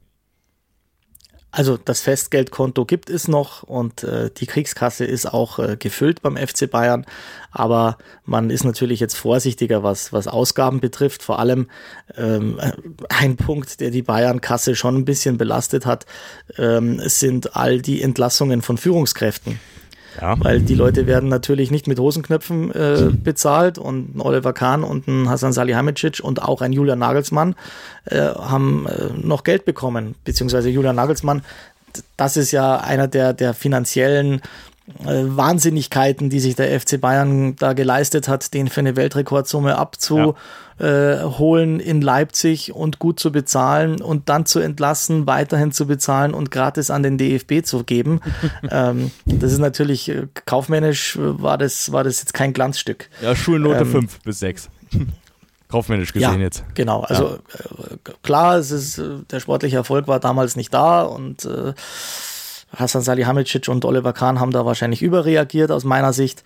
[SPEAKER 3] Also das Festgeldkonto gibt es noch und äh, die Kriegskasse ist auch äh, gefüllt beim F C Bayern, aber man ist natürlich jetzt vorsichtiger, was, was Ausgaben betrifft. Vor allem ähm, ein Punkt, der die Bayern-Kasse schon ein bisschen belastet hat, ähm, sind all die Entlassungen von Führungskräften. Ja. Weil die Leute werden natürlich nicht mit Hosenknöpfen äh, bezahlt und ein Oliver Kahn und ein Hasan Salihamidzic und auch ein Julian Nagelsmann äh, haben äh, noch Geld bekommen, beziehungsweise Julian Nagelsmann, das ist ja einer der, der finanziellen äh, Wahnsinnigkeiten, die sich der F C Bayern da geleistet hat, den für eine Weltrekordsumme abzuholen ja. in Leipzig und gut zu bezahlen und dann zu entlassen, weiterhin zu bezahlen und gratis an den D F B zu geben. ähm, das ist natürlich, äh, kaufmännisch war das, war das jetzt kein Glanzstück.
[SPEAKER 2] Ja, Schulnote ähm, fünf bis sechs. Kaufmännisch gesehen
[SPEAKER 3] ja,
[SPEAKER 2] jetzt.
[SPEAKER 3] Genau, also ja. äh, klar, es ist, äh, der sportliche Erfolg war damals nicht da und äh, Hasan Salihamidzic und Oliver Kahn haben da wahrscheinlich überreagiert aus meiner Sicht,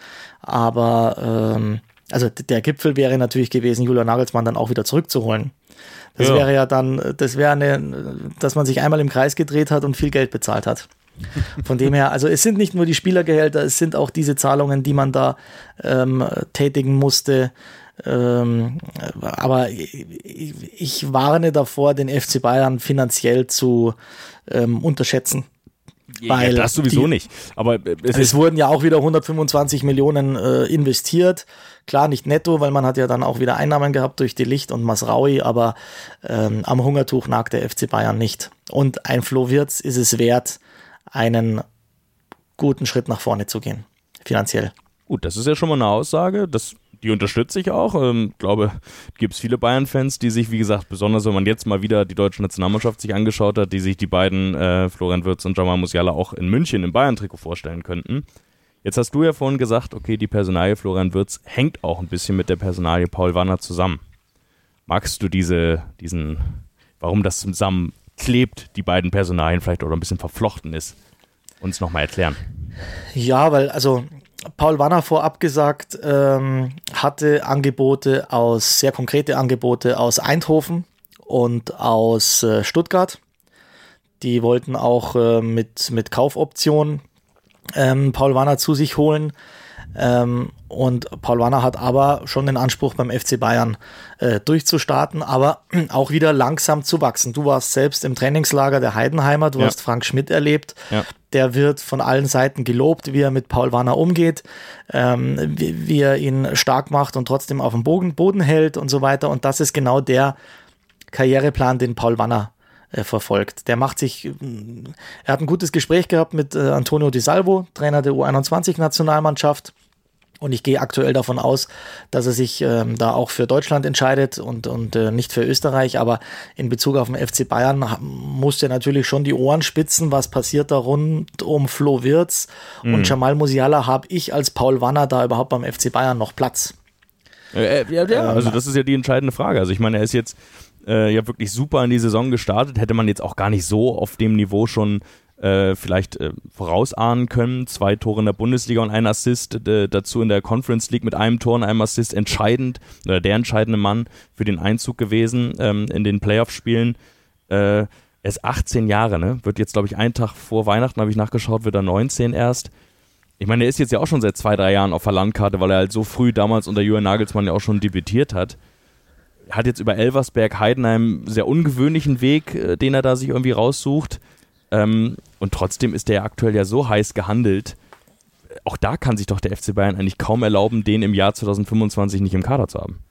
[SPEAKER 3] aber ähm, also der Gipfel wäre natürlich gewesen, Julian Nagelsmann dann auch wieder zurückzuholen. Das ja. wäre ja dann, das wäre eine, dass man sich einmal im Kreis gedreht hat und viel Geld bezahlt hat. Von dem her, also es sind nicht nur die Spielergehälter, es sind auch diese Zahlungen, die man da ähm, tätigen musste. Ähm, aber ich, ich warne davor, den F C Bayern finanziell zu ähm, unterschätzen. Weil
[SPEAKER 2] ja, das sowieso
[SPEAKER 3] die,
[SPEAKER 2] nicht. Aber es,
[SPEAKER 3] es wurden ja auch wieder hundertfünfundzwanzig Millionen äh, investiert. Klar, nicht netto, weil man hat ja dann auch wieder Einnahmen gehabt durch die Licht und Masraoui, aber ähm, am Hungertuch nagt der F C Bayern nicht. Und ein Flo Wirtz ist es wert, einen guten Schritt nach vorne zu gehen, finanziell.
[SPEAKER 2] Gut, das ist ja schon mal eine Aussage, das die unterstütze ich auch. Ich ähm, glaube, gibt es viele Bayern-Fans, die sich, wie gesagt, besonders wenn man jetzt mal wieder die deutsche Nationalmannschaft sich angeschaut hat, die sich die beiden, äh, Florian Wirtz und Jamal Musiala, auch in München im Bayern-Trikot vorstellen könnten. Jetzt hast du ja vorhin gesagt, okay, die Personalie Florian Wirtz hängt auch ein bisschen mit der Personalie Paul Wanner zusammen. Magst du diese, diesen, warum das zusammen klebt, die beiden Personalien vielleicht oder ein bisschen verflochten ist, uns nochmal erklären?
[SPEAKER 3] Ja, weil also Paul Wanner vorab gesagt, ähm, hatte Angebote aus, sehr konkrete Angebote aus Eindhoven und aus äh, Stuttgart. Die wollten auch äh, mit, mit Kaufoptionen ähm, Paul Wanner zu sich holen. Ähm, und Paul Wanner hat aber schon den Anspruch, beim F C Bayern äh, durchzustarten, aber auch wieder langsam zu wachsen. Du warst selbst im Trainingslager der Heidenheimer, du ja. hast Frank Schmidt erlebt. Ja. Der wird von allen Seiten gelobt, wie er mit Paul Wanner umgeht, ähm, wie, wie er ihn stark macht und trotzdem auf dem Boden, Boden hält und so weiter. Und das ist genau der Karriereplan, den Paul Wanner äh, verfolgt. Der macht sich, er hat ein gutes Gespräch gehabt mit äh, Antonio Di Salvo, Trainer der U einundzwanzig-Nationalmannschaft. Und ich gehe aktuell davon aus, dass er sich ähm, da auch für Deutschland entscheidet und, und äh, nicht für Österreich. Aber in Bezug auf den F C Bayern muss er natürlich schon die Ohren spitzen. Was passiert da rund um Flo Wirtz mhm. und Jamal Musiala? Habe ich als Paul Wanner da überhaupt beim F C Bayern noch Platz?
[SPEAKER 2] Äh, ja, ja. Also das ist ja die entscheidende Frage. Also ich meine, er ist jetzt äh, ja wirklich super in die Saison gestartet. Hätte man jetzt auch gar nicht so auf dem Niveau schon Äh, vielleicht äh, vorausahnen können. Zwei Tore in der Bundesliga und ein Assist, äh, dazu in der Conference League mit einem Tor und einem Assist entscheidend, oder der entscheidende Mann für den Einzug gewesen ähm, in den Playoff-Spielen. Äh, er ist achtzehn Jahre, ne? Wird jetzt, glaube ich, einen Tag vor Weihnachten, habe ich nachgeschaut, wird er neunzehn erst. Ich meine, er ist jetzt ja auch schon seit zwei, drei Jahren auf der Landkarte, weil er halt so früh damals unter Julian Nagelsmann ja auch schon debütiert hat. Er hat jetzt über Elversberg, Heidenheim einen sehr ungewöhnlichen Weg, äh, den er da sich irgendwie raussucht. Ähm, und trotzdem ist der aktuell ja so heiß gehandelt. Auch da kann sich doch der F C Bayern eigentlich kaum erlauben, den im Jahr zwanzig fünfundzwanzig nicht im Kader zu haben.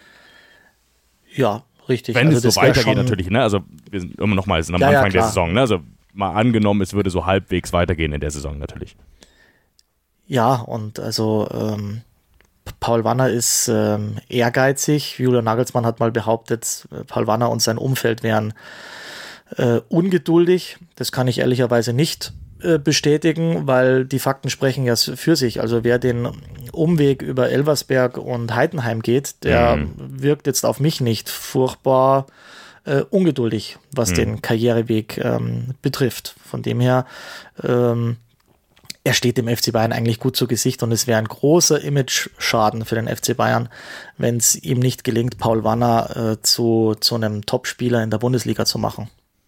[SPEAKER 3] Ja, richtig.
[SPEAKER 2] Wenn
[SPEAKER 3] also
[SPEAKER 2] es so weitergeht natürlich, ne? Also wir sind immer noch mal sind am
[SPEAKER 3] ja,
[SPEAKER 2] Anfang
[SPEAKER 3] ja,
[SPEAKER 2] der Saison, ne? Also mal angenommen, es würde so halbwegs weitergehen in der Saison natürlich.
[SPEAKER 3] Ja, und also ähm, Paul Wanner ist ähm, ehrgeizig. Julian Nagelsmann hat mal behauptet, Paul Wanner und sein Umfeld wären Äh, ungeduldig. Das kann ich ehrlicherweise nicht äh, bestätigen, weil die Fakten sprechen ja für sich. Also wer den Umweg über Elversberg und Heidenheim geht, der mhm. wirkt jetzt auf mich nicht furchtbar äh, ungeduldig, was mhm. den Karriereweg ähm, betrifft. Von dem her, ähm, er steht dem F C Bayern eigentlich gut zu Gesicht und es wäre ein großer Image-Schaden für den F C Bayern, wenn es ihm nicht gelingt, Paul Wanner äh, zu, zu einem Top-Spieler in der Bundesliga zu machen.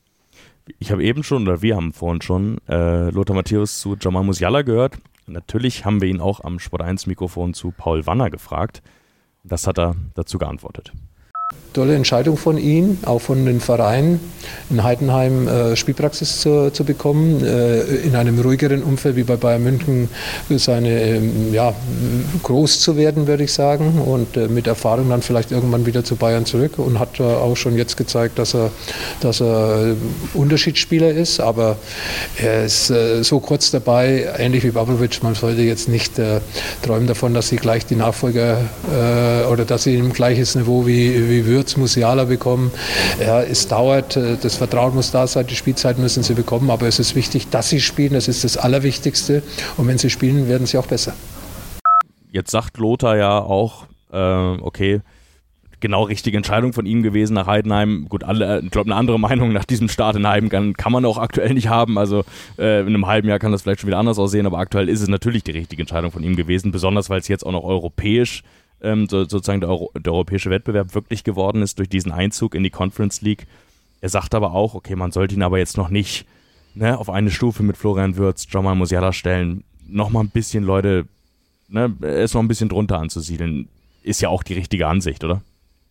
[SPEAKER 2] Ich habe eben schon, oder wir haben vorhin schon, äh, Lothar Matthäus zu Jamal Musiala gehört. Natürlich haben wir ihn auch am Sport eins Mikrofon zu Paul Wanner gefragt. Das hat er dazu geantwortet.
[SPEAKER 1] Tolle Entscheidung von ihm, auch von den Vereinen, in Heidenheim äh, Spielpraxis zu, zu bekommen, äh, in einem ruhigeren Umfeld wie bei Bayern München seine, ähm, ja, groß zu werden, würde ich sagen, und äh, mit Erfahrung dann vielleicht irgendwann wieder zu Bayern zurück und hat äh, auch schon jetzt gezeigt, dass er, dass er Unterschiedsspieler ist, aber er ist äh, so kurz dabei, ähnlich wie Pavlovic, man sollte jetzt nicht äh, träumen davon, dass sie gleich die Nachfolger äh, oder dass sie ein gleiches Niveau wie, wie Würz, Musiala bekommen. Ja, es dauert, das Vertrauen muss da sein, die Spielzeit müssen sie bekommen, aber es ist wichtig, dass sie spielen, das ist das Allerwichtigste und wenn sie spielen, werden sie auch besser.
[SPEAKER 2] Jetzt sagt Lothar ja auch, äh, okay, genau richtige Entscheidung von ihm gewesen nach Heidenheim. Gut, alle, ich glaube, eine andere Meinung nach diesem Start in Heidenheim kann, kann man auch aktuell nicht haben. Also äh, in einem halben Jahr kann das vielleicht schon wieder anders aussehen, aber aktuell ist es natürlich die richtige Entscheidung von ihm gewesen, besonders weil es jetzt auch noch europäisch ähm, so, sozusagen der, Euro, der europäische Wettbewerb wirklich geworden ist durch diesen Einzug in die Conference League. Er sagt aber auch, okay, man sollte ihn aber jetzt noch nicht, ne, auf eine Stufe mit Florian Wirtz, Jamal Musiala stellen, noch mal ein bisschen, Leute, ne, er ist noch ein bisschen drunter anzusiedeln. Ist ja auch die richtige Ansicht, oder?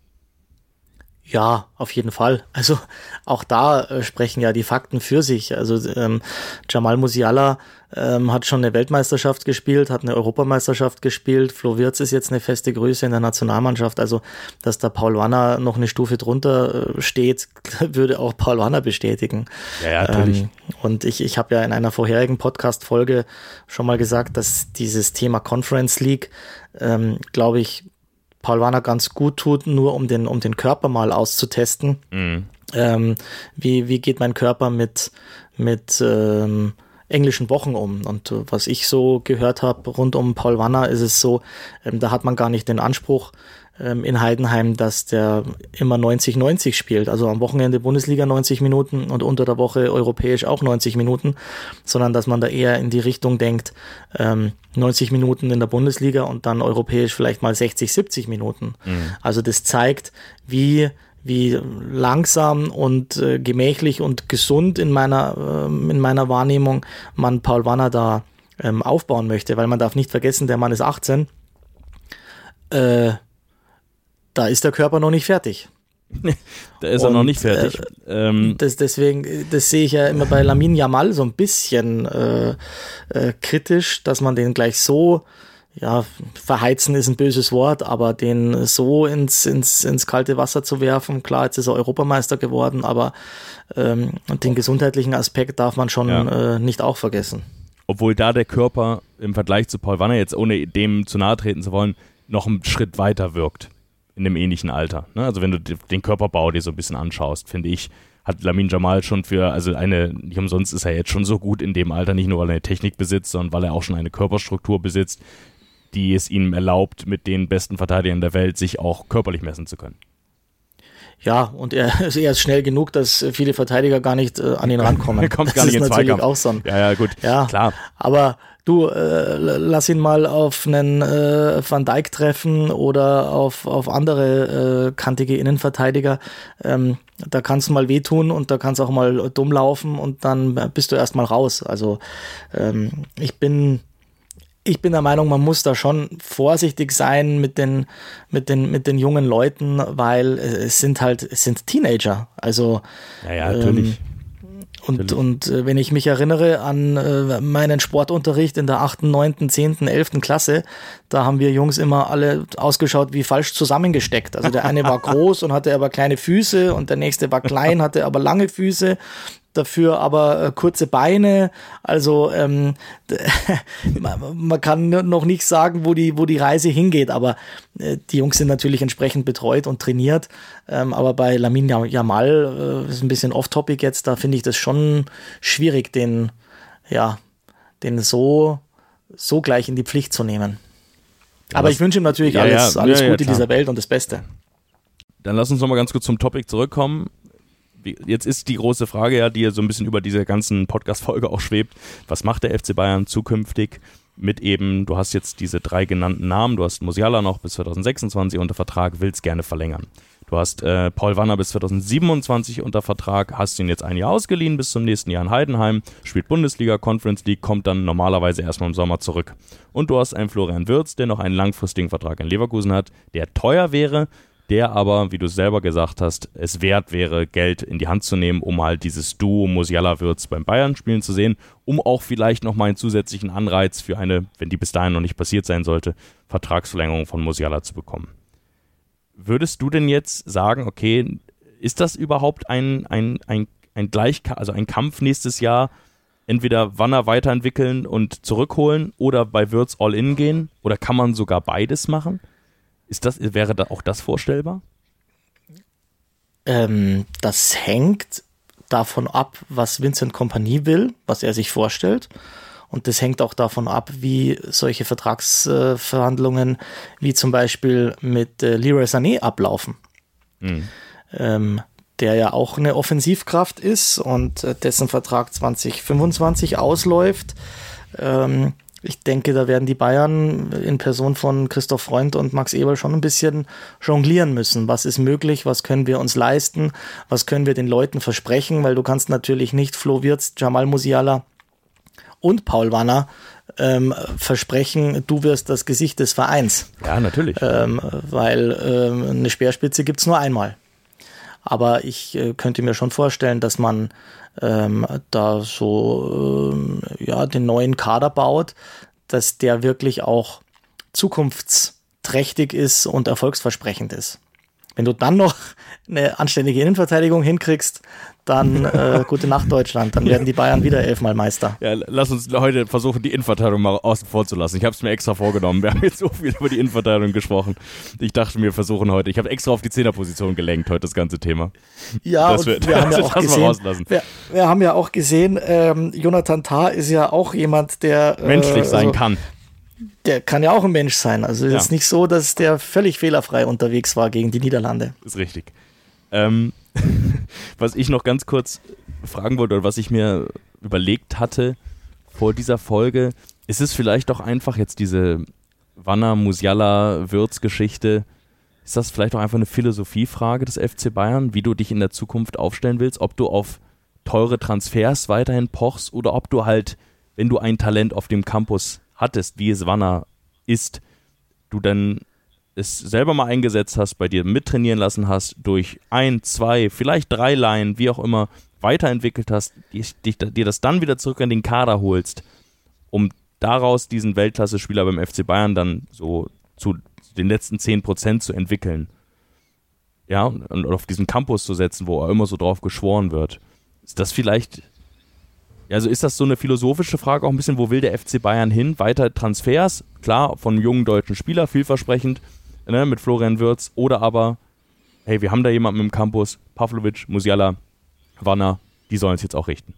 [SPEAKER 3] Ja, auf jeden Fall. Also auch da äh, sprechen ja die Fakten für sich. Also ähm, Jamal Musiala ähm, hat schon eine Weltmeisterschaft gespielt, hat eine Europameisterschaft gespielt. Flo Wirtz ist jetzt eine feste Größe in der Nationalmannschaft. Also dass da Paul Wanner noch eine Stufe drunter äh, steht, würde auch Paul Wanner bestätigen.
[SPEAKER 2] Ja, ja, natürlich.
[SPEAKER 3] Ähm, und ich, ich habe ja in einer vorherigen Podcast-Folge schon mal gesagt, dass dieses Thema Conference League, ähm, glaube ich, Paul Wanner ganz gut tut, nur um den, um den Körper mal auszutesten. Mhm. Ähm, wie, wie geht mein Körper mit, mit ähm, englischen Wochen um? Und was ich so gehört habe rund um Paul Wanner, ist es so, ähm, da hat man gar nicht den Anspruch ähm, in Heidenheim, dass der immer neunzig neunzig spielt. Also am Wochenende Bundesliga neunzig Minuten und unter der Woche europäisch auch neunzig Minuten, sondern dass man da eher in die Richtung denkt, ähm, neunzig Minuten in der Bundesliga und dann europäisch vielleicht mal sechzig, siebzig Minuten. Mhm. Also das zeigt, wie wie langsam und äh, gemächlich und gesund in meiner äh, in meiner Wahrnehmung man Paul Wanner da ähm, aufbauen möchte, weil man darf nicht vergessen, der Mann ist achtzehn. Äh, da ist der Körper noch nicht fertig.
[SPEAKER 2] Da ist und, er noch nicht fertig.
[SPEAKER 3] Äh, ähm. das, deswegen, das sehe ich ja immer bei Lamine Yamal so ein bisschen äh, äh, kritisch, dass man den gleich so ja, verheizen ist ein böses Wort, aber den so ins, ins, ins kalte Wasser zu werfen, klar, jetzt ist er Europameister geworden, aber ähm, den gesundheitlichen Aspekt darf man schon ja. äh, nicht auch vergessen.
[SPEAKER 2] Obwohl da der Körper im Vergleich zu Paul Wanner, jetzt ohne dem zu nahe treten zu wollen, noch einen Schritt weiter wirkt in dem ähnlichen Alter. Ne? Also wenn du den Körperbau dir so ein bisschen anschaust, finde ich, hat Lamine Jamal schon für, also eine, nicht umsonst ist er jetzt schon so gut in dem Alter, nicht nur weil er eine Technik besitzt, sondern weil er auch schon eine Körperstruktur besitzt, die es ihm erlaubt, mit den besten Verteidigern der Welt sich auch körperlich messen zu können.
[SPEAKER 3] Ja, und er, er ist schnell genug, dass viele Verteidiger gar nicht äh, an ihn rankommen.
[SPEAKER 2] Er kommt gar nicht ins Zweikampf.
[SPEAKER 3] Auch so ein,
[SPEAKER 2] ja, ja, gut,
[SPEAKER 3] ja,
[SPEAKER 2] klar.
[SPEAKER 3] Aber du, äh, lass ihn mal auf einen äh, Van Dijk treffen oder auf, auf andere äh, kantige Innenverteidiger. Ähm, da kannst du mal wehtun und da kannst du auch mal dumm laufen und dann bist du erstmal raus. Also ähm, ich bin... Ich bin der Meinung, man muss da schon vorsichtig sein mit den, mit den, mit den jungen Leuten, weil es sind halt, es sind Teenager. Also,
[SPEAKER 2] ja, ja, natürlich.
[SPEAKER 3] Ähm, und, natürlich. und äh, wenn ich mich erinnere an äh, meinen Sportunterricht in der achten, neunten, zehnten, elften Klasse, da haben wir Jungs immer alle ausgeschaut wie falsch zusammengesteckt. Also der eine war groß und hatte aber kleine Füße und der nächste war klein, hatte aber lange Füße. Dafür aber äh, kurze Beine, also ähm, man kann noch nicht sagen, wo die, wo die Reise hingeht, aber äh, die Jungs sind natürlich entsprechend betreut und trainiert, ähm, aber bei Lamine Yamal, äh, ist ein bisschen off-topic jetzt, da finde ich das schon schwierig, den, ja, den so, so gleich in die Pflicht zu nehmen. Ja, aber ich wünsche ihm natürlich ja, alles, ja, alles ja, Gute ja, dieser Welt und das Beste.
[SPEAKER 2] Dann lass uns nochmal ganz kurz zum Topic zurückkommen. Jetzt ist die große Frage ja, die ja so ein bisschen über diese ganzen Podcast-Folge auch schwebt. Was macht der F C Bayern zukünftig mit eben, du hast jetzt diese drei genannten Namen, du hast Musiala noch bis zwanzig sechsundzwanzig unter Vertrag, willst gerne verlängern. Du hast äh, Paul Wanner bis zwanzig siebenundzwanzig unter Vertrag, hast ihn jetzt ein Jahr ausgeliehen bis zum nächsten Jahr in Heidenheim, spielt Bundesliga, Conference League, kommt dann normalerweise erstmal im Sommer zurück. Und du hast einen Florian Wirtz, der noch einen langfristigen Vertrag in Leverkusen hat, der teuer wäre, der aber, wie du selber gesagt hast, es wert wäre, Geld in die Hand zu nehmen, um halt dieses Duo Musiala-Wirtz beim Bayern spielen zu sehen, um auch vielleicht nochmal einen zusätzlichen Anreiz für eine, wenn die bis dahin noch nicht passiert sein sollte, Vertragsverlängerung von Musiala zu bekommen. Würdest du denn jetzt sagen, okay, ist das überhaupt ein, ein, ein, ein Gleichkampf, also ein Kampf nächstes Jahr, entweder Wanner weiterentwickeln und zurückholen oder bei Wirtz All-In gehen? Oder kann man sogar beides machen? Ist das, wäre da auch das vorstellbar?
[SPEAKER 3] Ähm, das hängt davon ab, was Vincent Kompany will, was er sich vorstellt. Und das hängt auch davon ab, wie solche Vertragsverhandlungen, äh, wie zum Beispiel mit äh, Leroy Sané ablaufen. Mhm. Ähm, der ja auch eine Offensivkraft ist und äh, dessen Vertrag zwanzig fünfundzwanzig ausläuft. Ähm, Ich denke, da werden die Bayern in Person von Christoph Freund und Max Eberl schon ein bisschen jonglieren müssen. Was ist möglich? Was können wir uns leisten? Was können wir den Leuten versprechen? Weil du kannst natürlich nicht Flo Wirtz, Jamal Musiala und Paul Wanner ähm, versprechen, du wirst das Gesicht des Vereins.
[SPEAKER 2] Ja, natürlich.
[SPEAKER 3] Ähm, weil ähm, eine Speerspitze gibt's nur einmal. Aber ich äh, könnte mir schon vorstellen, dass man ähm, da so ähm, ja, den neuen Kader baut, dass der wirklich auch zukunftsträchtig ist und erfolgsversprechend ist. Wenn du dann noch eine anständige Innenverteidigung hinkriegst, dann äh, gute Nacht Deutschland, dann werden die Bayern wieder elfmal Meister.
[SPEAKER 2] Ja, lass uns heute versuchen, die Innenverteidigung mal außen vor zu lassen. Ich habe es mir extra vorgenommen. Wir haben jetzt so viel über die Innenverteidigung gesprochen. Ich dachte, wir versuchen heute, ich habe extra auf die Zehnerposition gelenkt, heute das ganze Thema.
[SPEAKER 3] Ja, das und wir, wir, haben ja auch gesehen, wir, wir haben ja auch gesehen, ähm, Jonathan Tah ist ja auch jemand, der
[SPEAKER 2] äh, menschlich sein
[SPEAKER 3] also,
[SPEAKER 2] kann.
[SPEAKER 3] Der kann ja auch ein Mensch sein. Also es ja. ist nicht so, dass der völlig fehlerfrei unterwegs war gegen die Niederlande.
[SPEAKER 2] Ist richtig. Ähm, was ich noch ganz kurz fragen wollte oder was ich mir überlegt hatte vor dieser Folge, ist es vielleicht doch einfach jetzt diese Wanner, Musiala, Wirtz-Geschichte, ist das vielleicht auch einfach eine Philosophiefrage des F C Bayern, wie du dich in der Zukunft aufstellen willst, ob du auf teure Transfers weiterhin pochst oder ob du halt, wenn du ein Talent auf dem Campus hattest, wie es Wanner ist, du dann es selber mal eingesetzt hast, bei dir mittrainieren lassen hast, durch ein, zwei, vielleicht drei Leihen, wie auch immer, weiterentwickelt hast, dich, dich, dir das dann wieder zurück in den Kader holst, um daraus diesen Weltklasse-Spieler beim F C Bayern dann so zu den letzten zehn Prozent zu entwickeln. Ja, und, und auf diesen Campus zu setzen, wo er immer so drauf geschworen wird. Ist das vielleicht, also ist das so eine philosophische Frage auch ein bisschen, wo will der F C Bayern hin? Weiter Transfers, klar, von jungen deutschen Spielern, vielversprechend, ne, mit Florian Wirtz, oder aber, hey, wir haben da jemanden im Campus, Pavlovic, Musiala, Wanner, die sollen es jetzt auch richten.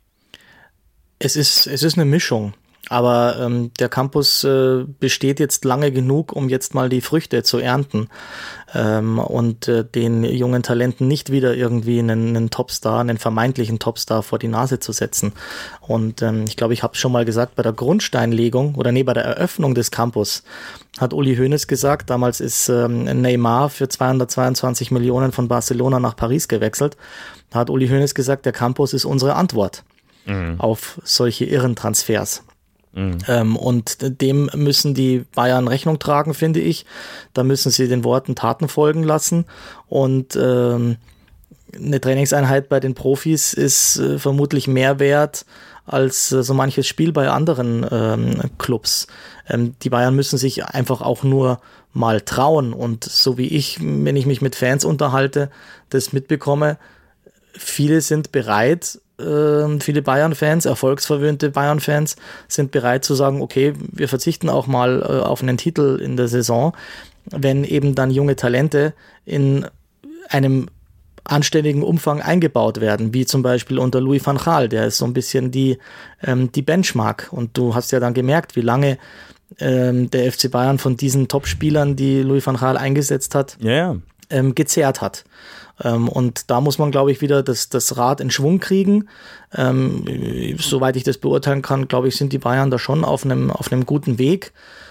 [SPEAKER 3] Es ist, es ist eine Mischung. Aber ähm, der Campus äh, besteht jetzt lange genug, um jetzt mal die Früchte zu ernten ähm, und äh, den jungen Talenten nicht wieder irgendwie einen, einen Topstar, einen vermeintlichen Topstar vor die Nase zu setzen. Und ähm, ich glaube, ich habe es schon mal gesagt, bei der Grundsteinlegung oder nee, bei der Eröffnung des Campus hat Uli Hoeneß gesagt, damals ist ähm, Neymar für zweihundertzweiundzwanzig Millionen von Barcelona nach Paris gewechselt. Da hat Uli Hoeneß gesagt, der Campus ist unsere Antwort mhm. auf solche irren Transfers. Mhm. Ähm, und dem müssen die Bayern Rechnung tragen, finde ich. Da müssen sie den Worten Taten folgen lassen. Und ähm, eine Trainingseinheit bei den Profis ist äh, vermutlich mehr wert als äh, so manches Spiel bei anderen ähm, Clubs. Ähm, die Bayern müssen sich einfach auch nur mal trauen. Und so wie ich, wenn ich mich mit Fans unterhalte, das mitbekomme, viele sind bereit, äh, viele Bayern-Fans, erfolgsverwöhnte Bayern-Fans sind bereit zu sagen, okay, wir verzichten auch mal äh, auf einen Titel in der Saison, wenn eben dann junge Talente in einem anständigen Umfang eingebaut werden, wie zum Beispiel unter Louis van Gaal, der ist so ein bisschen die, ähm, die Benchmark. Und du hast ja dann gemerkt, wie lange ähm, der F C Bayern von diesen Top-Spielern, die Louis van Gaal eingesetzt hat,
[SPEAKER 2] ja, ja.
[SPEAKER 3] Ähm, gezehrt hat. Ähm, und da muss man, glaube ich, wieder das, das Rad in Schwung kriegen. Ähm, soweit ich das beurteilen kann, glaube ich, sind die Bayern da schon auf einem, auf einem guten Weg.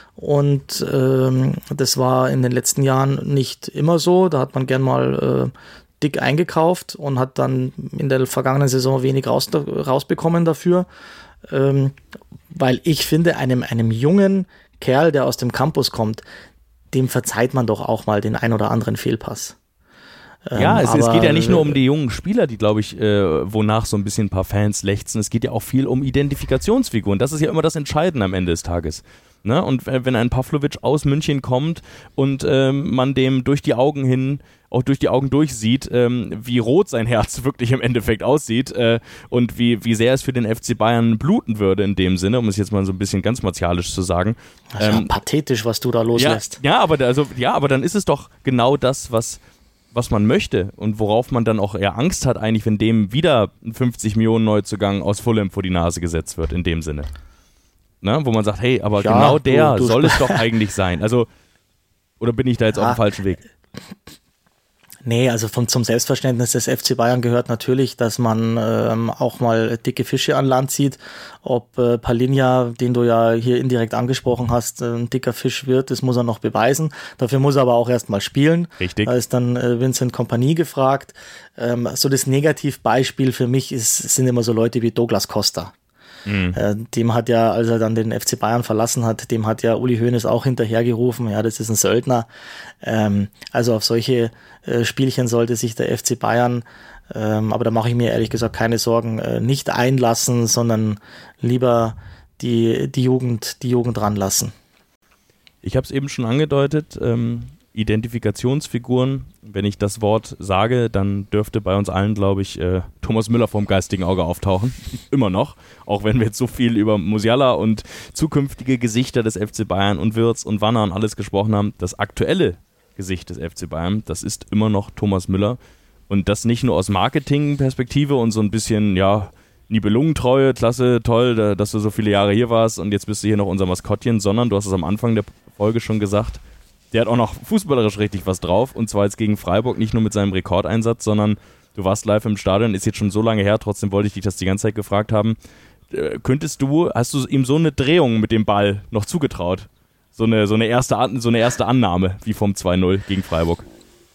[SPEAKER 3] Und ähm, das war in den letzten Jahren nicht immer so. Da hat man gern mal äh, dick eingekauft und hat dann in der vergangenen Saison wenig raus, rausbekommen dafür. Ähm, weil ich finde, einem, einem jungen Kerl, der aus dem Campus kommt, dem verzeiht man doch auch mal den ein oder anderen Fehlpass.
[SPEAKER 2] Ja,
[SPEAKER 3] ähm,
[SPEAKER 2] es,
[SPEAKER 3] aber,
[SPEAKER 2] es geht ja nicht nur um die jungen Spieler, die, glaube ich, äh, wonach so ein bisschen ein paar Fans lechzen. Es geht ja auch viel um Identifikationsfiguren. Das ist ja immer das Entscheidende am Ende des Tages. Ne? Und wenn ein Pavlovic aus München kommt und ähm, man dem durch die Augen hin, auch durch die Augen durchsieht, ähm, wie rot sein Herz wirklich im Endeffekt aussieht äh, und wie, wie sehr es für den F C Bayern bluten würde in dem Sinne, um es jetzt mal so ein bisschen ganz martialisch zu sagen.
[SPEAKER 3] Das ist ja ähm, pathetisch, was du da loslässt.
[SPEAKER 2] Ja, ja, aber, also, ja, aber dann ist es doch genau das, was was man möchte und worauf man dann auch eher Angst hat, eigentlich, wenn dem wieder ein fünfzig Millionen Neuzugang aus Fulham vor die Nase gesetzt wird, in dem Sinne. Ne? Wo man sagt, hey, aber ja, genau der du, du soll es doch eigentlich sein. Also, oder bin ich da jetzt ja. auf dem falschen Weg?
[SPEAKER 3] Nee, also vom, zum Selbstverständnis des F C Bayern gehört natürlich, dass man ähm, auch mal dicke Fische an Land zieht. Ob äh, Palinja, den du ja hier indirekt angesprochen hast, äh, ein dicker Fisch wird, das muss er noch beweisen. Dafür muss er aber auch erst mal spielen.
[SPEAKER 2] Richtig.
[SPEAKER 3] Da ist dann äh, Vincent Kompany gefragt. Ähm, so das Negativbeispiel für mich ist, sind immer so Leute wie Douglas Costa. Mhm. Äh, dem hat ja, als er dann den F C Bayern verlassen hat, dem hat ja Uli Hoeneß auch hinterhergerufen, ja, das ist ein Söldner. Ähm, also auf solche äh, Spielchen sollte sich der F C Bayern, ähm, aber da mache ich mir ehrlich gesagt keine Sorgen, äh, nicht einlassen, sondern lieber die, die Jugend, die Jugend ranlassen.
[SPEAKER 2] Ich habe es eben schon angedeutet, ähm, Identifikationsfiguren, wenn ich das Wort sage, dann dürfte bei uns allen, glaube ich, äh, Thomas Müller vom geistigen Auge auftauchen. Immer noch, auch wenn wir jetzt so viel über Musiala und zukünftige Gesichter des F C Bayern und Wirtz und Wanner und alles gesprochen haben. Das aktuelle Gesicht des F C Bayern, das ist immer noch Thomas Müller. Und das nicht nur aus Marketingperspektive und so ein bisschen, ja, Nibelungentreue, klasse, toll, dass du so viele Jahre hier warst und jetzt bist du hier noch unser Maskottchen, sondern du hast es am Anfang der Folge schon gesagt, der hat auch noch fußballerisch richtig was drauf und zwar jetzt gegen Freiburg, nicht nur mit seinem Rekordeinsatz, sondern du warst live im Stadion, ist jetzt schon so lange her, trotzdem wollte ich dich das die ganze Zeit gefragt haben. Äh, könntest du, hast du ihm so eine Drehung mit dem Ball noch zugetraut? So eine, so eine, erste, so eine erste Annahme wie vom zwei null gegen Freiburg?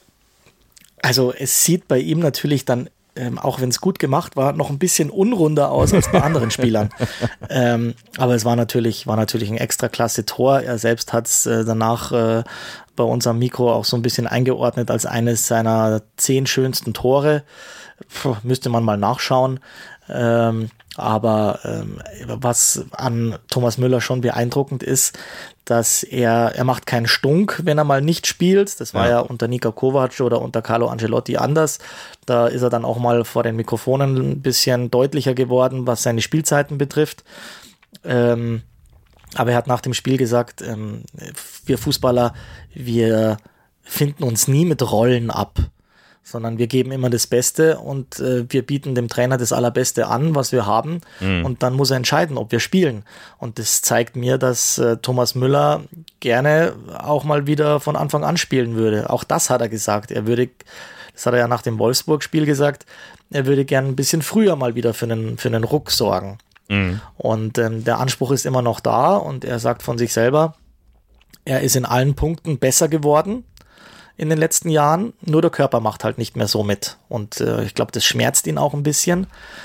[SPEAKER 3] Also es sieht bei ihm natürlich dann, ähm, auch wenn es gut gemacht war, noch ein bisschen unrunder aus als bei anderen Spielern. Ähm, aber es war natürlich, war natürlich ein extra klasse Tor. Er selbst hat es äh, danach äh, bei uns am Mikro auch so ein bisschen eingeordnet als eines seiner zehn schönsten Tore. Puh, müsste man mal nachschauen. Ähm, Aber ähm, was an Thomas Müller schon beeindruckend ist, dass er, er macht keinen Stunk, wenn er mal nicht spielt. Das war ja, ja unter Niko Kovac oder unter Carlo Ancelotti anders. Da ist er dann auch mal vor den Mikrofonen ein bisschen deutlicher geworden, was seine Spielzeiten betrifft. Ähm, aber er hat nach dem Spiel gesagt, ähm, wir Fußballer, wir finden uns nie mit Rollen ab, sondern wir geben immer das Beste und äh, wir bieten dem Trainer das Allerbeste an, was wir haben, mhm. und dann muss er entscheiden, ob wir spielen. Und das zeigt mir, dass äh, Thomas Müller gerne auch mal wieder von Anfang an spielen würde. Auch das hat er gesagt. Er würde, das hat er ja nach dem Wolfsburg-Spiel gesagt, er würde gerne ein bisschen früher mal wieder für einen, für einen Ruck sorgen. Mhm. Und ähm, der Anspruch ist immer noch da und er sagt von sich selber, er ist in allen Punkten besser geworden in den letzten Jahren, nur der Körper macht halt nicht mehr so mit. Und äh, ich glaube, das schmerzt ihn auch ein bisschen.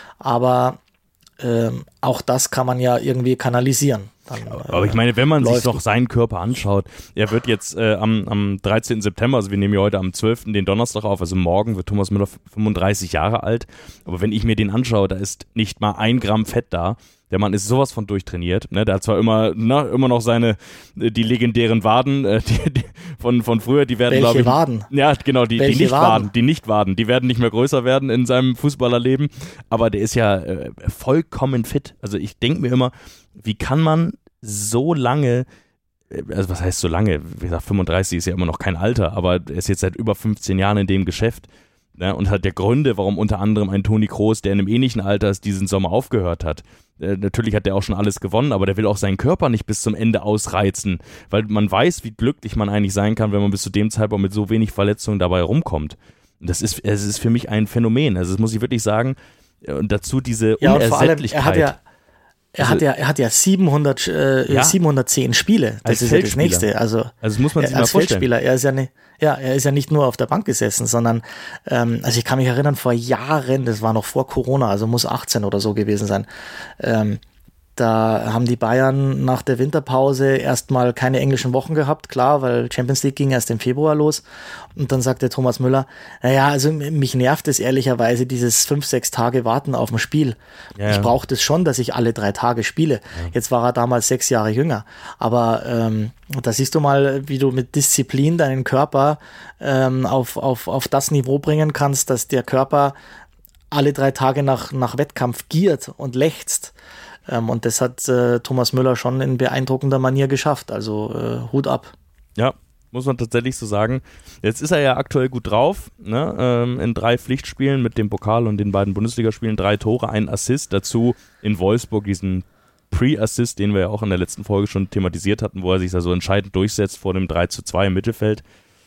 [SPEAKER 3] Aber äh, auch das kann man ja irgendwie kanalisieren. Dann, äh,
[SPEAKER 2] aber ich meine, wenn man sich doch seinen Körper anschaut, er wird jetzt äh, am, am dreizehnten September, also wir nehmen ja heute am zwölften den Donnerstag auf, also morgen wird Thomas Müller fünfunddreißig Jahre alt. Aber wenn ich mir den anschaue, da ist nicht mal ein Gramm Fett da. Der Mann ist sowas von durchtrainiert, ne? Der hat zwar immer, na, immer noch seine, die legendären Waden, äh, die, die von, von früher, die werden, glaube ich.
[SPEAKER 3] Welche Waden?
[SPEAKER 2] Ja, genau, die, die Nicht-Waden, die Nicht-Waden, die werden nicht mehr größer werden in seinem Fußballerleben, aber der ist ja äh, vollkommen fit. Also ich denke mir immer, wie kann man so lange, also was heißt so lange, wie gesagt, fünfunddreißig ist ja immer noch kein Alter, aber er ist jetzt seit über fünfzehn Jahren in dem Geschäft. Ja, und hat ja Gründe, warum unter anderem ein Toni Kroos, der in einem ähnlichen Alter ist, diesen Sommer aufgehört hat. Äh, natürlich hat der auch schon alles gewonnen, aber der will auch seinen Körper nicht bis zum Ende ausreizen, weil man weiß, wie glücklich man eigentlich sein kann, wenn man bis zu dem Zeitpunkt mit so wenig Verletzungen dabei rumkommt. Und das ist, es ist für mich ein Phänomen. Also das muss ich wirklich sagen. Und dazu diese
[SPEAKER 3] ja,
[SPEAKER 2] Unersättlichkeit.
[SPEAKER 3] Und vor allem, er hat ja Er hat ja, er hat ja siebenhundert, äh,
[SPEAKER 2] ja,
[SPEAKER 3] siebenhundertzehn Spiele. Das ist ja das Nächste. Also,
[SPEAKER 2] also das muss man sich
[SPEAKER 3] er,
[SPEAKER 2] mal
[SPEAKER 3] als
[SPEAKER 2] vorstellen.
[SPEAKER 3] Feldspieler, er ist ja nicht, ja, er ist ja nicht nur auf der Bank gesessen, sondern, ähm, also ich kann mich erinnern, vor Jahren, das war noch vor Corona, also muss achtzehn oder so gewesen sein, ähm, da haben die Bayern nach der Winterpause erstmal keine englischen Wochen gehabt, klar, weil Champions League ging erst im Februar los. Und dann sagte Thomas Müller, naja, also mich nervt es ehrlicherweise, dieses fünf, sechs Tage Warten auf ein Spiel. Ja, ich brauche das schon, dass ich alle drei Tage spiele. Ja. Jetzt war er damals sechs Jahre jünger. Aber ähm, da siehst du mal, wie du mit Disziplin deinen Körper ähm, auf, auf, auf das Niveau bringen kannst, dass der Körper alle drei Tage nach, nach Wettkampf giert und lechzt. Ähm, und das hat äh, Thomas Müller schon in beeindruckender Manier geschafft. Also äh, Hut ab.
[SPEAKER 2] Ja, muss man tatsächlich so sagen. Jetzt ist er ja aktuell gut drauf, ne? ähm, in drei Pflichtspielen mit dem Pokal und den beiden Bundesligaspielen, drei Tore, ein Assist, dazu in Wolfsburg diesen Pre-Assist, den wir ja auch in der letzten Folge schon thematisiert hatten, wo er sich da so entscheidend durchsetzt vor dem drei zu zwei im Mittelfeld.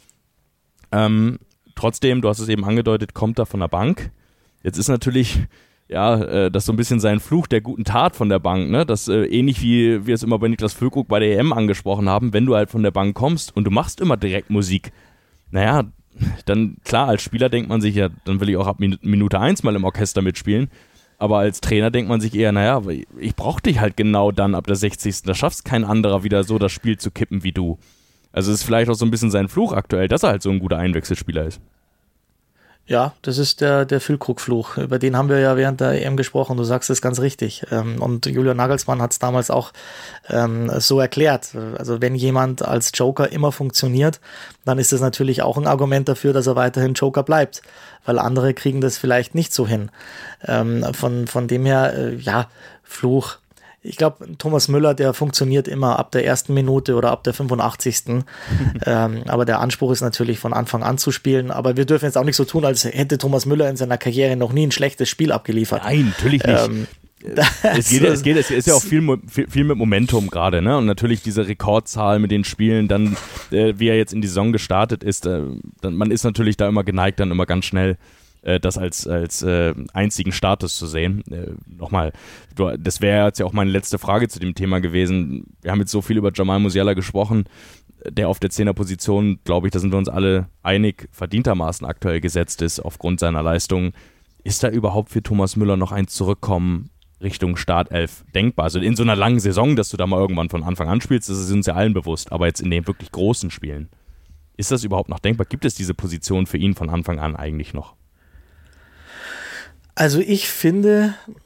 [SPEAKER 2] Ähm, trotzdem, du hast es eben angedeutet, kommt er von der Bank. Jetzt ist natürlich ja, äh, das ist so ein bisschen sein Fluch der guten Tat von der Bank, ne? Das äh, ähnlich wie wir es immer bei Niklas Füllkrug bei der E M angesprochen haben, wenn du halt von der Bank kommst und du machst immer direkt Musik, naja, dann klar, als Spieler denkt man sich ja, dann will ich auch ab Min- Minute eins mal im Orchester mitspielen, aber als Trainer denkt man sich eher, naja, ich brauch dich halt genau dann ab der sechzigsten Da schaffst kein anderer wieder so das Spiel zu kippen wie du. Also es ist vielleicht auch so ein bisschen sein Fluch aktuell, dass er halt so ein guter Einwechselspieler ist.
[SPEAKER 3] Ja, das ist der, der Füllkrug-Fluch. Über den haben wir ja während der E M gesprochen. Du sagst es ganz richtig. Und Julian Nagelsmann hat es damals auch ähm, so erklärt. Also wenn jemand als Joker immer funktioniert, dann ist das natürlich auch ein Argument dafür, dass er weiterhin Joker bleibt. Weil andere kriegen das vielleicht nicht so hin. Ähm, von, von dem her, äh, ja, Fluch. Ich glaube, Thomas Müller, der funktioniert immer ab der ersten Minute oder ab der fünfundachtzigsten ähm, aber der Anspruch ist natürlich von Anfang an zu spielen. Aber wir dürfen jetzt auch nicht so tun, als hätte Thomas Müller in seiner Karriere noch nie ein schlechtes Spiel abgeliefert.
[SPEAKER 2] Nein, natürlich nicht. Ähm, es, geht, es, geht, es ist ja auch viel, viel, viel mit Momentum gerade, ne? Und natürlich diese Rekordzahl mit den Spielen, dann, äh, wie er jetzt in die Saison gestartet ist, äh, dann, man ist natürlich da immer geneigt, dann immer ganz schnell das als, als äh, einzigen Status zu sehen. Äh, nochmal, du, das wäre jetzt ja auch meine letzte Frage zu dem Thema gewesen. Wir haben jetzt so viel über Jamal Musiala gesprochen, der auf der Zehnerposition, glaube ich, da sind wir uns alle einig, verdientermaßen aktuell gesetzt ist aufgrund seiner Leistung. Ist da überhaupt für Thomas Müller noch ein Zurückkommen Richtung Startelf denkbar? Also in so einer langen Saison, dass du da mal irgendwann von Anfang an spielst, das ist uns ja allen bewusst, aber jetzt in den wirklich großen Spielen, ist das überhaupt noch denkbar? Gibt es diese Position für ihn von Anfang an eigentlich noch?
[SPEAKER 3] Also ich finde,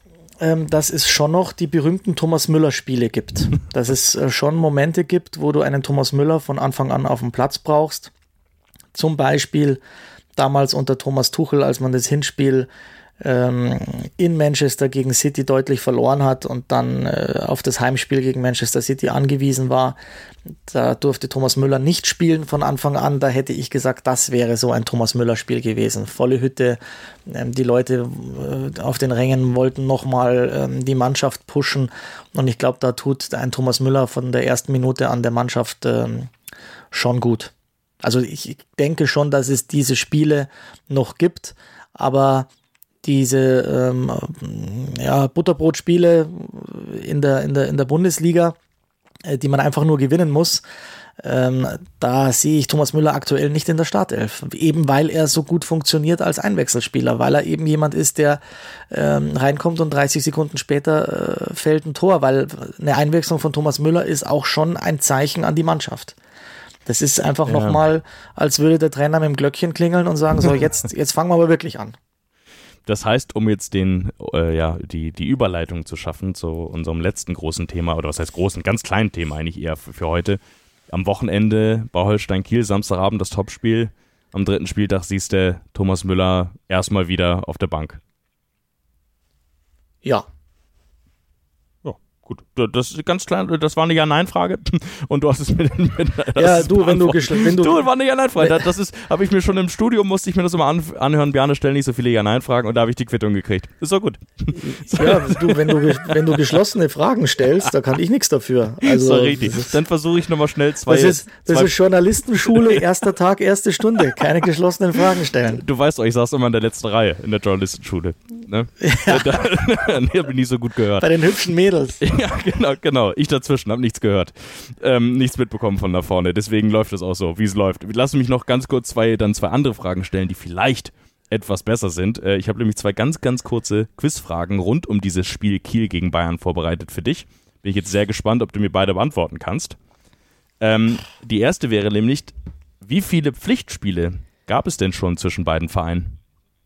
[SPEAKER 3] ähm, dass es schon noch die berühmten Thomas Müller-Spiele gibt. Dass es äh, schon Momente gibt, wo du einen Thomas Müller von Anfang an auf dem Platz brauchst. Zum Beispiel damals unter Thomas Tuchel, als man das Hinspiel ähm, in Manchester gegen City deutlich verloren hat und dann äh, auf das Heimspiel gegen Manchester City angewiesen war. Da durfte Thomas Müller nicht spielen von Anfang an. Da hätte ich gesagt, das wäre so ein Thomas Müller-Spiel gewesen. Volle Hütte, ähm, die Leute äh, auf den Rängen wollten nochmal ähm, die Mannschaft pushen und ich glaube, da tut ein Thomas Müller von der ersten Minute an der Mannschaft ähm, schon gut. Also ich denke schon, dass es diese Spiele noch gibt, aber diese ähm, ja, Butterbrotspiele in der, in der, in der Bundesliga, äh, die man einfach nur gewinnen muss, ähm, da sehe ich Thomas Müller aktuell nicht in der Startelf. Eben weil er so gut funktioniert als Einwechselspieler, weil er eben jemand ist, der ähm, reinkommt und dreißig Sekunden später äh, fällt ein Tor, weil eine Einwechslung von Thomas Müller ist auch schon ein Zeichen an die Mannschaft. Das ist einfach ja. nochmal, als würde der Trainer mit dem Glöckchen klingeln und sagen, so jetzt, jetzt fangen wir aber wirklich an.
[SPEAKER 2] Das heißt, um jetzt den, äh, ja, die, die Überleitung zu schaffen zu unserem letzten großen Thema, oder was heißt großen, ganz kleinen Thema eigentlich eher für, für heute. Am Wochenende bei Holstein Kiel, Samstagabend das Topspiel. Am dritten Spieltag siehst du Thomas Müller erstmal wieder auf der Bank.
[SPEAKER 3] Ja.
[SPEAKER 2] Gut, das ist ganz klein, das war eine Ja-Nein-Frage und du hast es mit, mit
[SPEAKER 3] ja, du, wenn du, wenn du,
[SPEAKER 2] du, war eine Ja-Nein-Frage, das ist, habe ich mir schon im Studium, musste ich mir das immer an, anhören, Bjarne, stell nicht so viele Ja-Nein-Fragen und da habe ich die Quittung gekriegt. Ist doch gut.
[SPEAKER 3] Ja, du, wenn du, wenn du geschlossene Fragen stellst, da kann ich nichts dafür. Also,
[SPEAKER 2] so richtig. Dann versuche ich nochmal schnell zwei...
[SPEAKER 3] Das ist, das zwei ist Journalistenschule, erster Tag, erste Stunde, keine geschlossenen Fragen stellen.
[SPEAKER 2] Du weißt doch, ich saß immer in der letzten Reihe in der Journalistenschule. Ne? Ja. Da, da habe ich nie so gut gehört.
[SPEAKER 3] Bei den hübschen Mädels.
[SPEAKER 2] Ja, genau, genau. Ich dazwischen, habe nichts gehört. Ähm, nichts mitbekommen von da vorne. Deswegen läuft es auch so, wie es läuft. Lass mich noch ganz kurz zwei, dann zwei andere Fragen stellen, die vielleicht etwas besser sind. Äh, ich habe nämlich zwei ganz, ganz kurze Quizfragen rund um dieses Spiel Kiel gegen Bayern vorbereitet für dich. Bin ich jetzt sehr gespannt, ob du mir beide beantworten kannst. Ähm, die erste wäre nämlich, wie viele Pflichtspiele gab es denn schon zwischen beiden Vereinen?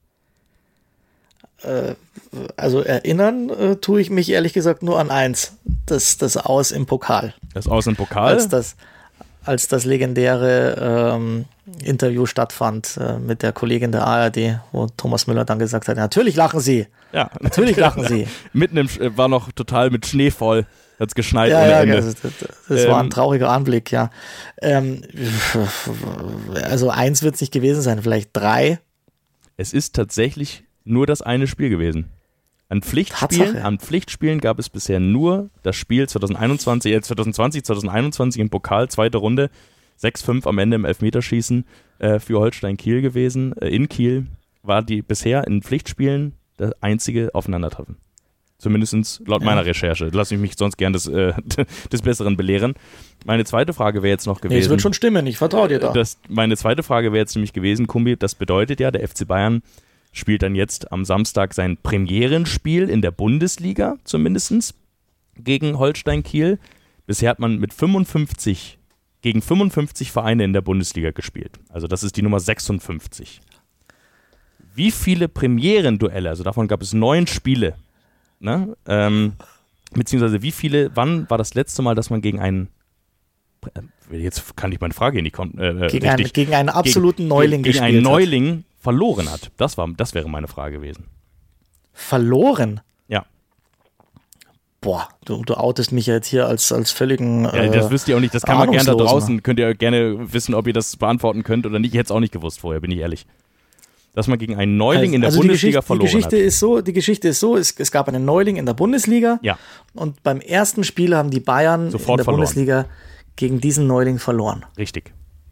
[SPEAKER 3] Also erinnern äh, tue ich mich ehrlich gesagt nur an eins, das, das Aus im Pokal.
[SPEAKER 2] Das Aus im Pokal?
[SPEAKER 3] Als das, als das legendäre ähm, Interview stattfand äh, mit der Kollegin der A R D, wo Thomas Müller dann gesagt hat, natürlich lachen Sie,
[SPEAKER 2] ja,
[SPEAKER 3] natürlich lachen Sie.
[SPEAKER 2] Mitten im, war noch total mit Schnee voll, hat es geschneit
[SPEAKER 3] ja,
[SPEAKER 2] ohne
[SPEAKER 3] ja,
[SPEAKER 2] Ende.
[SPEAKER 3] Das, das, das ähm, war ein trauriger Anblick, ja. Ähm, also eins wird es nicht gewesen sein, vielleicht drei.
[SPEAKER 2] Es ist tatsächlich nur das eine Spiel gewesen. An Pflichtspielen,
[SPEAKER 3] Tatsache.
[SPEAKER 2] an Pflichtspielen gab es bisher nur das Spiel zwanzig einundzwanzig, äh zwanzig zwanzig, zwanzig einundzwanzig im Pokal, zweite Runde, sechs fünf am Ende im Elfmeterschießen äh, für Holstein Kiel gewesen. Äh, in Kiel war die bisher in Pflichtspielen das einzige Aufeinandertreffen. Zumindest laut ja. meiner Recherche. Lass ich mich sonst gern des, äh, des Besseren belehren. Meine zweite Frage wäre jetzt noch gewesen.
[SPEAKER 3] Nee, es wird schon stimmen, ich vertraue dir da.
[SPEAKER 2] Das, meine zweite Frage wäre jetzt nämlich gewesen, Kumbi, das bedeutet ja, der F C Bayern spielt dann jetzt am Samstag sein Premierenspiel in der Bundesliga zumindest gegen Holstein Kiel. Bisher hat man mit fünfundfünfzig gegen fünfundfünfzig Vereine in der Bundesliga gespielt. Also das ist die Nummer sechsundfünfzig. Wie viele Premierenduelle, also davon gab es neun Spiele, ne? ähm, beziehungsweise wie viele, wann war das letzte Mal, dass man gegen einen, jetzt kann ich meine Frage hier nicht kommen, äh,
[SPEAKER 3] gegen, einen, gegen einen absoluten
[SPEAKER 2] gegen,
[SPEAKER 3] Neuling
[SPEAKER 2] gegen
[SPEAKER 3] gespielt
[SPEAKER 2] einen Neuling
[SPEAKER 3] hat.
[SPEAKER 2] verloren hat. Das, war, das wäre meine Frage gewesen.
[SPEAKER 3] Verloren?
[SPEAKER 2] Ja.
[SPEAKER 3] Boah, du, du outest mich ja jetzt hier als, als völligen
[SPEAKER 2] Ja, das
[SPEAKER 3] äh,
[SPEAKER 2] wisst ihr auch nicht. Das kann man gerne da draußen, könnt ihr gerne wissen, ob ihr das beantworten könnt oder nicht. Ich hätte es auch nicht gewusst vorher, bin ich ehrlich. Dass man gegen einen Neuling also, in der
[SPEAKER 3] also
[SPEAKER 2] Bundesliga
[SPEAKER 3] die
[SPEAKER 2] verloren
[SPEAKER 3] die Geschichte
[SPEAKER 2] hat.
[SPEAKER 3] Ist so, die Geschichte ist so, es, es gab einen Neuling in der Bundesliga
[SPEAKER 2] ja.
[SPEAKER 3] und beim ersten Spiel haben die Bayern
[SPEAKER 2] Sofort
[SPEAKER 3] in der
[SPEAKER 2] verloren.
[SPEAKER 3] Bundesliga gegen diesen Neuling verloren.
[SPEAKER 2] Richtig.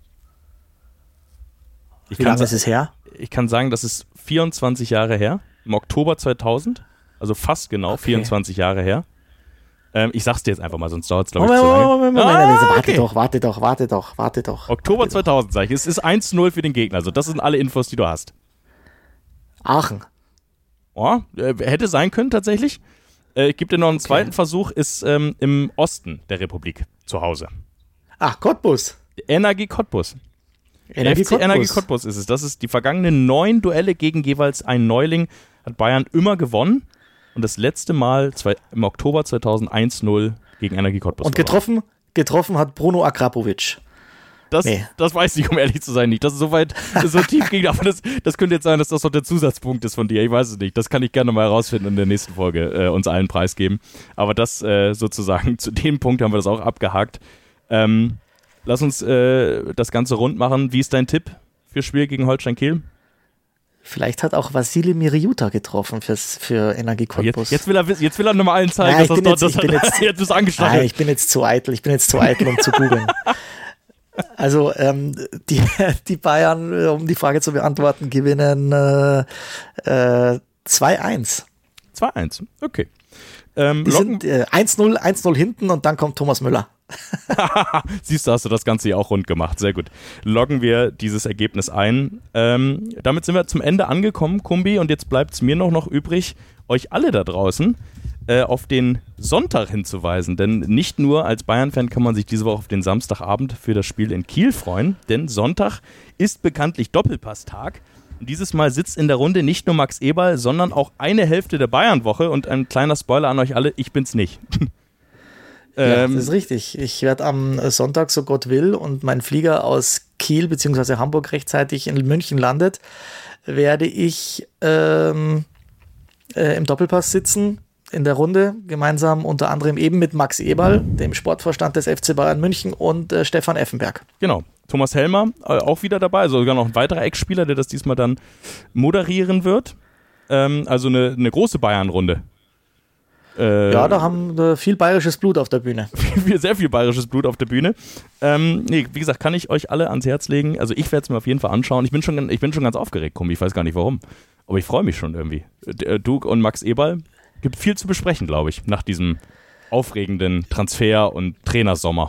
[SPEAKER 2] Ich
[SPEAKER 3] Wie lange ist es her?
[SPEAKER 2] Ich kann sagen, das ist vierundzwanzig Jahre her, im Oktober zweitausend, also fast genau okay. vierundzwanzig Jahre her. Ähm, ich sag's dir jetzt einfach mal, sonst dauert es glaube ich
[SPEAKER 3] Moment,
[SPEAKER 2] zu lange.
[SPEAKER 3] Moment, Moment,
[SPEAKER 2] ah,
[SPEAKER 3] Moment. Warte
[SPEAKER 2] okay.
[SPEAKER 3] doch, warte doch, warte doch, warte doch.
[SPEAKER 2] Oktober
[SPEAKER 3] warte
[SPEAKER 2] zweitausend, sag ich. Es ist eins zu null für den Gegner, also das sind alle Infos, die du hast.
[SPEAKER 3] Aachen.
[SPEAKER 2] Oh, äh, hätte sein können tatsächlich. Äh, ich gebe dir noch einen zweiten okay. Versuch, ist ähm, im Osten der Republik zu Hause.
[SPEAKER 3] Ach, Cottbus.
[SPEAKER 2] Energie Cottbus.
[SPEAKER 3] Energie
[SPEAKER 2] F C
[SPEAKER 3] Cottbus.
[SPEAKER 2] Energie Cottbus ist es. Das ist die vergangenen neun Duelle gegen jeweils einen Neuling, hat Bayern immer gewonnen. und das letzte Mal zwei, im Oktober zweitausendeins null gegen Energie Cottbus.
[SPEAKER 3] Und getroffen, getroffen hat Bruno Akrapovic.
[SPEAKER 2] Das,
[SPEAKER 3] Nee.
[SPEAKER 2] das weiß ich, um ehrlich zu sein, nicht. Das ist so weit, so tief ging, aber das, das könnte jetzt sein, dass das noch der Zusatzpunkt ist von dir. Ich weiß es nicht. Das kann ich gerne mal herausfinden und in der nächsten Folge äh, uns allen preisgeben. Aber das äh, sozusagen, zu dem Punkt haben wir das auch abgehakt. Ähm, lass uns äh, das Ganze rund machen. Wie ist dein Tipp fürs Spiel gegen Holstein Kiel?
[SPEAKER 3] Vielleicht hat auch Vassili Miriuta getroffen fürs, für Energie Cottbus.
[SPEAKER 2] Jetzt, jetzt will er wissen- jetzt will er nochmal allen zeigen,
[SPEAKER 3] Nein,
[SPEAKER 2] dass
[SPEAKER 3] ich
[SPEAKER 2] das
[SPEAKER 3] bin
[SPEAKER 2] dort,
[SPEAKER 3] jetzt- ich bin
[SPEAKER 2] das
[SPEAKER 3] jetzt-
[SPEAKER 2] jetzt ist angestachelt.
[SPEAKER 3] Nein, ich bin jetzt zu eitel. Ich bin jetzt zu eitel, um zu googeln. Also ähm, die, die Bayern, äh, um die Frage zu beantworten, gewinnen äh, äh, zwei eins.
[SPEAKER 2] zwei eins, okay. Ähm,
[SPEAKER 3] Die
[SPEAKER 2] Locken-
[SPEAKER 3] sind äh, eins null, eins null hinten und dann kommt Thomas Müller.
[SPEAKER 2] Siehst du, hast du das Ganze hier auch rund gemacht. Sehr gut. Loggen wir dieses Ergebnis ein. Ähm, damit sind wir zum Ende angekommen, Kumbi. Und jetzt bleibt es mir noch, noch übrig, euch alle da draußen äh, auf den Sonntag hinzuweisen. Denn nicht nur als Bayern-Fan kann man sich diese Woche auf den Samstagabend für das Spiel in Kiel freuen. Denn Sonntag ist bekanntlich Doppelpasstag. Und dieses Mal sitzt in der Runde nicht nur Max Eberl, sondern auch eine Hälfte der Bayern-Woche. Und ein kleiner Spoiler an euch alle, ich bin's nicht.
[SPEAKER 3] Ja,
[SPEAKER 2] ähm,
[SPEAKER 3] das ist richtig. Ich werde am Sonntag, so Gott will, und mein Flieger aus Kiel bzw. Hamburg rechtzeitig in München landet, werde ich ähm, äh, im Doppelpass sitzen, in der Runde, gemeinsam unter anderem eben mit Max Eberl, dem Sportvorstand des F C Bayern München, und äh, Stefan Effenberg.
[SPEAKER 2] Genau. Thomas Helmer äh, auch wieder dabei, also sogar noch ein weiterer Ex-Spieler, der das diesmal dann moderieren wird. Ähm, also eine, eine große Bayern-Runde. Äh,
[SPEAKER 3] Ja, da haben wir viel bayerisches Blut auf der Bühne.
[SPEAKER 2] sehr viel bayerisches Blut auf der Bühne. Ähm, nee, wie gesagt, kann ich euch alle ans Herz legen. Also ich werde es mir auf jeden Fall anschauen. Ich bin schon, ich bin schon ganz aufgeregt, Kumbi. Ich weiß gar nicht warum. Aber ich freue mich schon irgendwie. D- Du und Max Eberl, gibt viel zu besprechen, glaube ich, nach diesem aufregenden Transfer- und Trainersommer.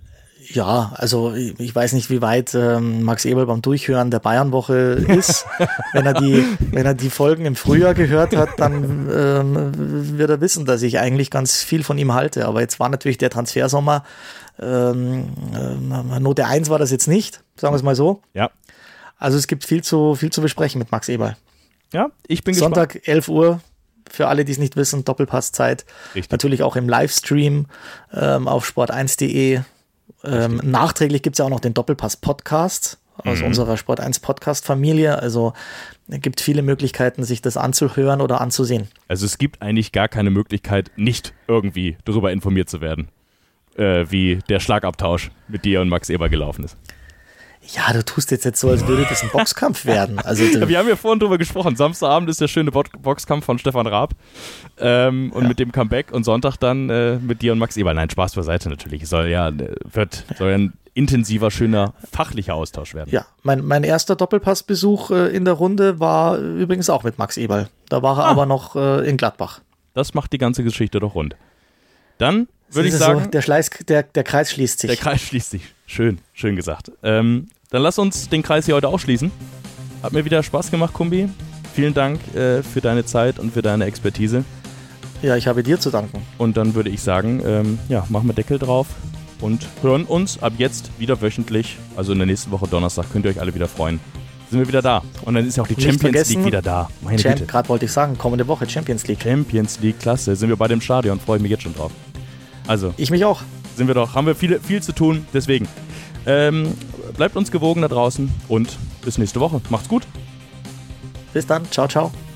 [SPEAKER 3] Ja, also ich ich weiß nicht, wie weit ähm, Max Eberl beim Durchhören der Bayernwoche ist. wenn er die, wenn er die Folgen im Frühjahr gehört hat, dann ähm, wird er wissen, dass ich eigentlich ganz viel von ihm halte. Aber jetzt war natürlich der Transfersommer, ähm, äh, Note eins war das jetzt nicht, sagen wir es mal so.
[SPEAKER 2] Ja,
[SPEAKER 3] Also es gibt viel zu, viel zu besprechen mit Max Eberl.
[SPEAKER 2] ja, ich bin gespannt.
[SPEAKER 3] Sonntag, elf Uhr, für alle, die es nicht wissen, Doppelpasszeit.
[SPEAKER 2] Richtig.
[SPEAKER 3] Natürlich auch im Livestream ähm, auf sport eins punkt de. Ähm, nachträglich gibt es ja auch noch den Doppelpass-Podcast aus
[SPEAKER 2] Mhm.
[SPEAKER 3] unserer Sport eins Podcast-Familie. Also es gibt viele Möglichkeiten, sich das anzuhören oder anzusehen.
[SPEAKER 2] Also es gibt eigentlich gar keine Möglichkeit, nicht irgendwie darüber informiert zu werden, äh, wie der Schlagabtausch mit dir und Max Eberl gelaufen ist.
[SPEAKER 3] Ja, du tust jetzt, jetzt so, als würde das ein Boxkampf werden. Also
[SPEAKER 2] Ja,
[SPEAKER 3] du,
[SPEAKER 2] wir haben ja vorhin drüber gesprochen. Samstagabend ist der schöne Bo- Boxkampf von Stefan Raab ähm, und
[SPEAKER 3] Ja.
[SPEAKER 2] mit dem Comeback und Sonntag dann äh, mit dir und Max Eberl. Nein, Spaß beiseite natürlich. Es soll ja, äh, wird, soll ja ein intensiver, schöner, fachlicher Austausch werden.
[SPEAKER 3] ja, mein, mein erster Doppelpassbesuch äh, in der Runde war übrigens auch mit Max Eberl. Da war er
[SPEAKER 2] Ah.
[SPEAKER 3] aber noch äh, in Gladbach.
[SPEAKER 2] Das macht die ganze Geschichte doch rund. Dann würde ich
[SPEAKER 3] Siehst du,
[SPEAKER 2] sagen,
[SPEAKER 3] so, der, Schleiß, der, der Kreis schließt sich.
[SPEAKER 2] der Kreis schließt sich. Schön, schön gesagt. Ähm, dann lass uns den Kreis hier heute auch schließen. Hat mir wieder Spaß gemacht, Kumbi. Vielen Dank äh, für deine Zeit und für deine Expertise.
[SPEAKER 3] Ja, ich habe dir zu danken.
[SPEAKER 2] Und dann würde ich sagen, ähm, ja, machen wir Deckel drauf und hören uns ab jetzt wieder wöchentlich. Also in der nächsten Woche Donnerstag könnt ihr euch alle wieder freuen. Sind wir wieder da. Und dann ist ja auch die
[SPEAKER 3] Nicht
[SPEAKER 2] Champions
[SPEAKER 3] vergessen,
[SPEAKER 2] League wieder da. Meine
[SPEAKER 3] Champ,
[SPEAKER 2] Güte.
[SPEAKER 3] gerade wollte ich sagen, kommende Woche Champions League.
[SPEAKER 2] Champions League, klasse. Sind wir bei dem Stadion, freue ich mich jetzt schon drauf. Also,
[SPEAKER 3] Ich mich auch.
[SPEAKER 2] sind wir doch, haben wir viele, viel zu tun, deswegen. Ähm, bleibt uns gewogen da draußen und bis nächste Woche. Macht's gut.
[SPEAKER 3] Bis dann. Ciao, ciao.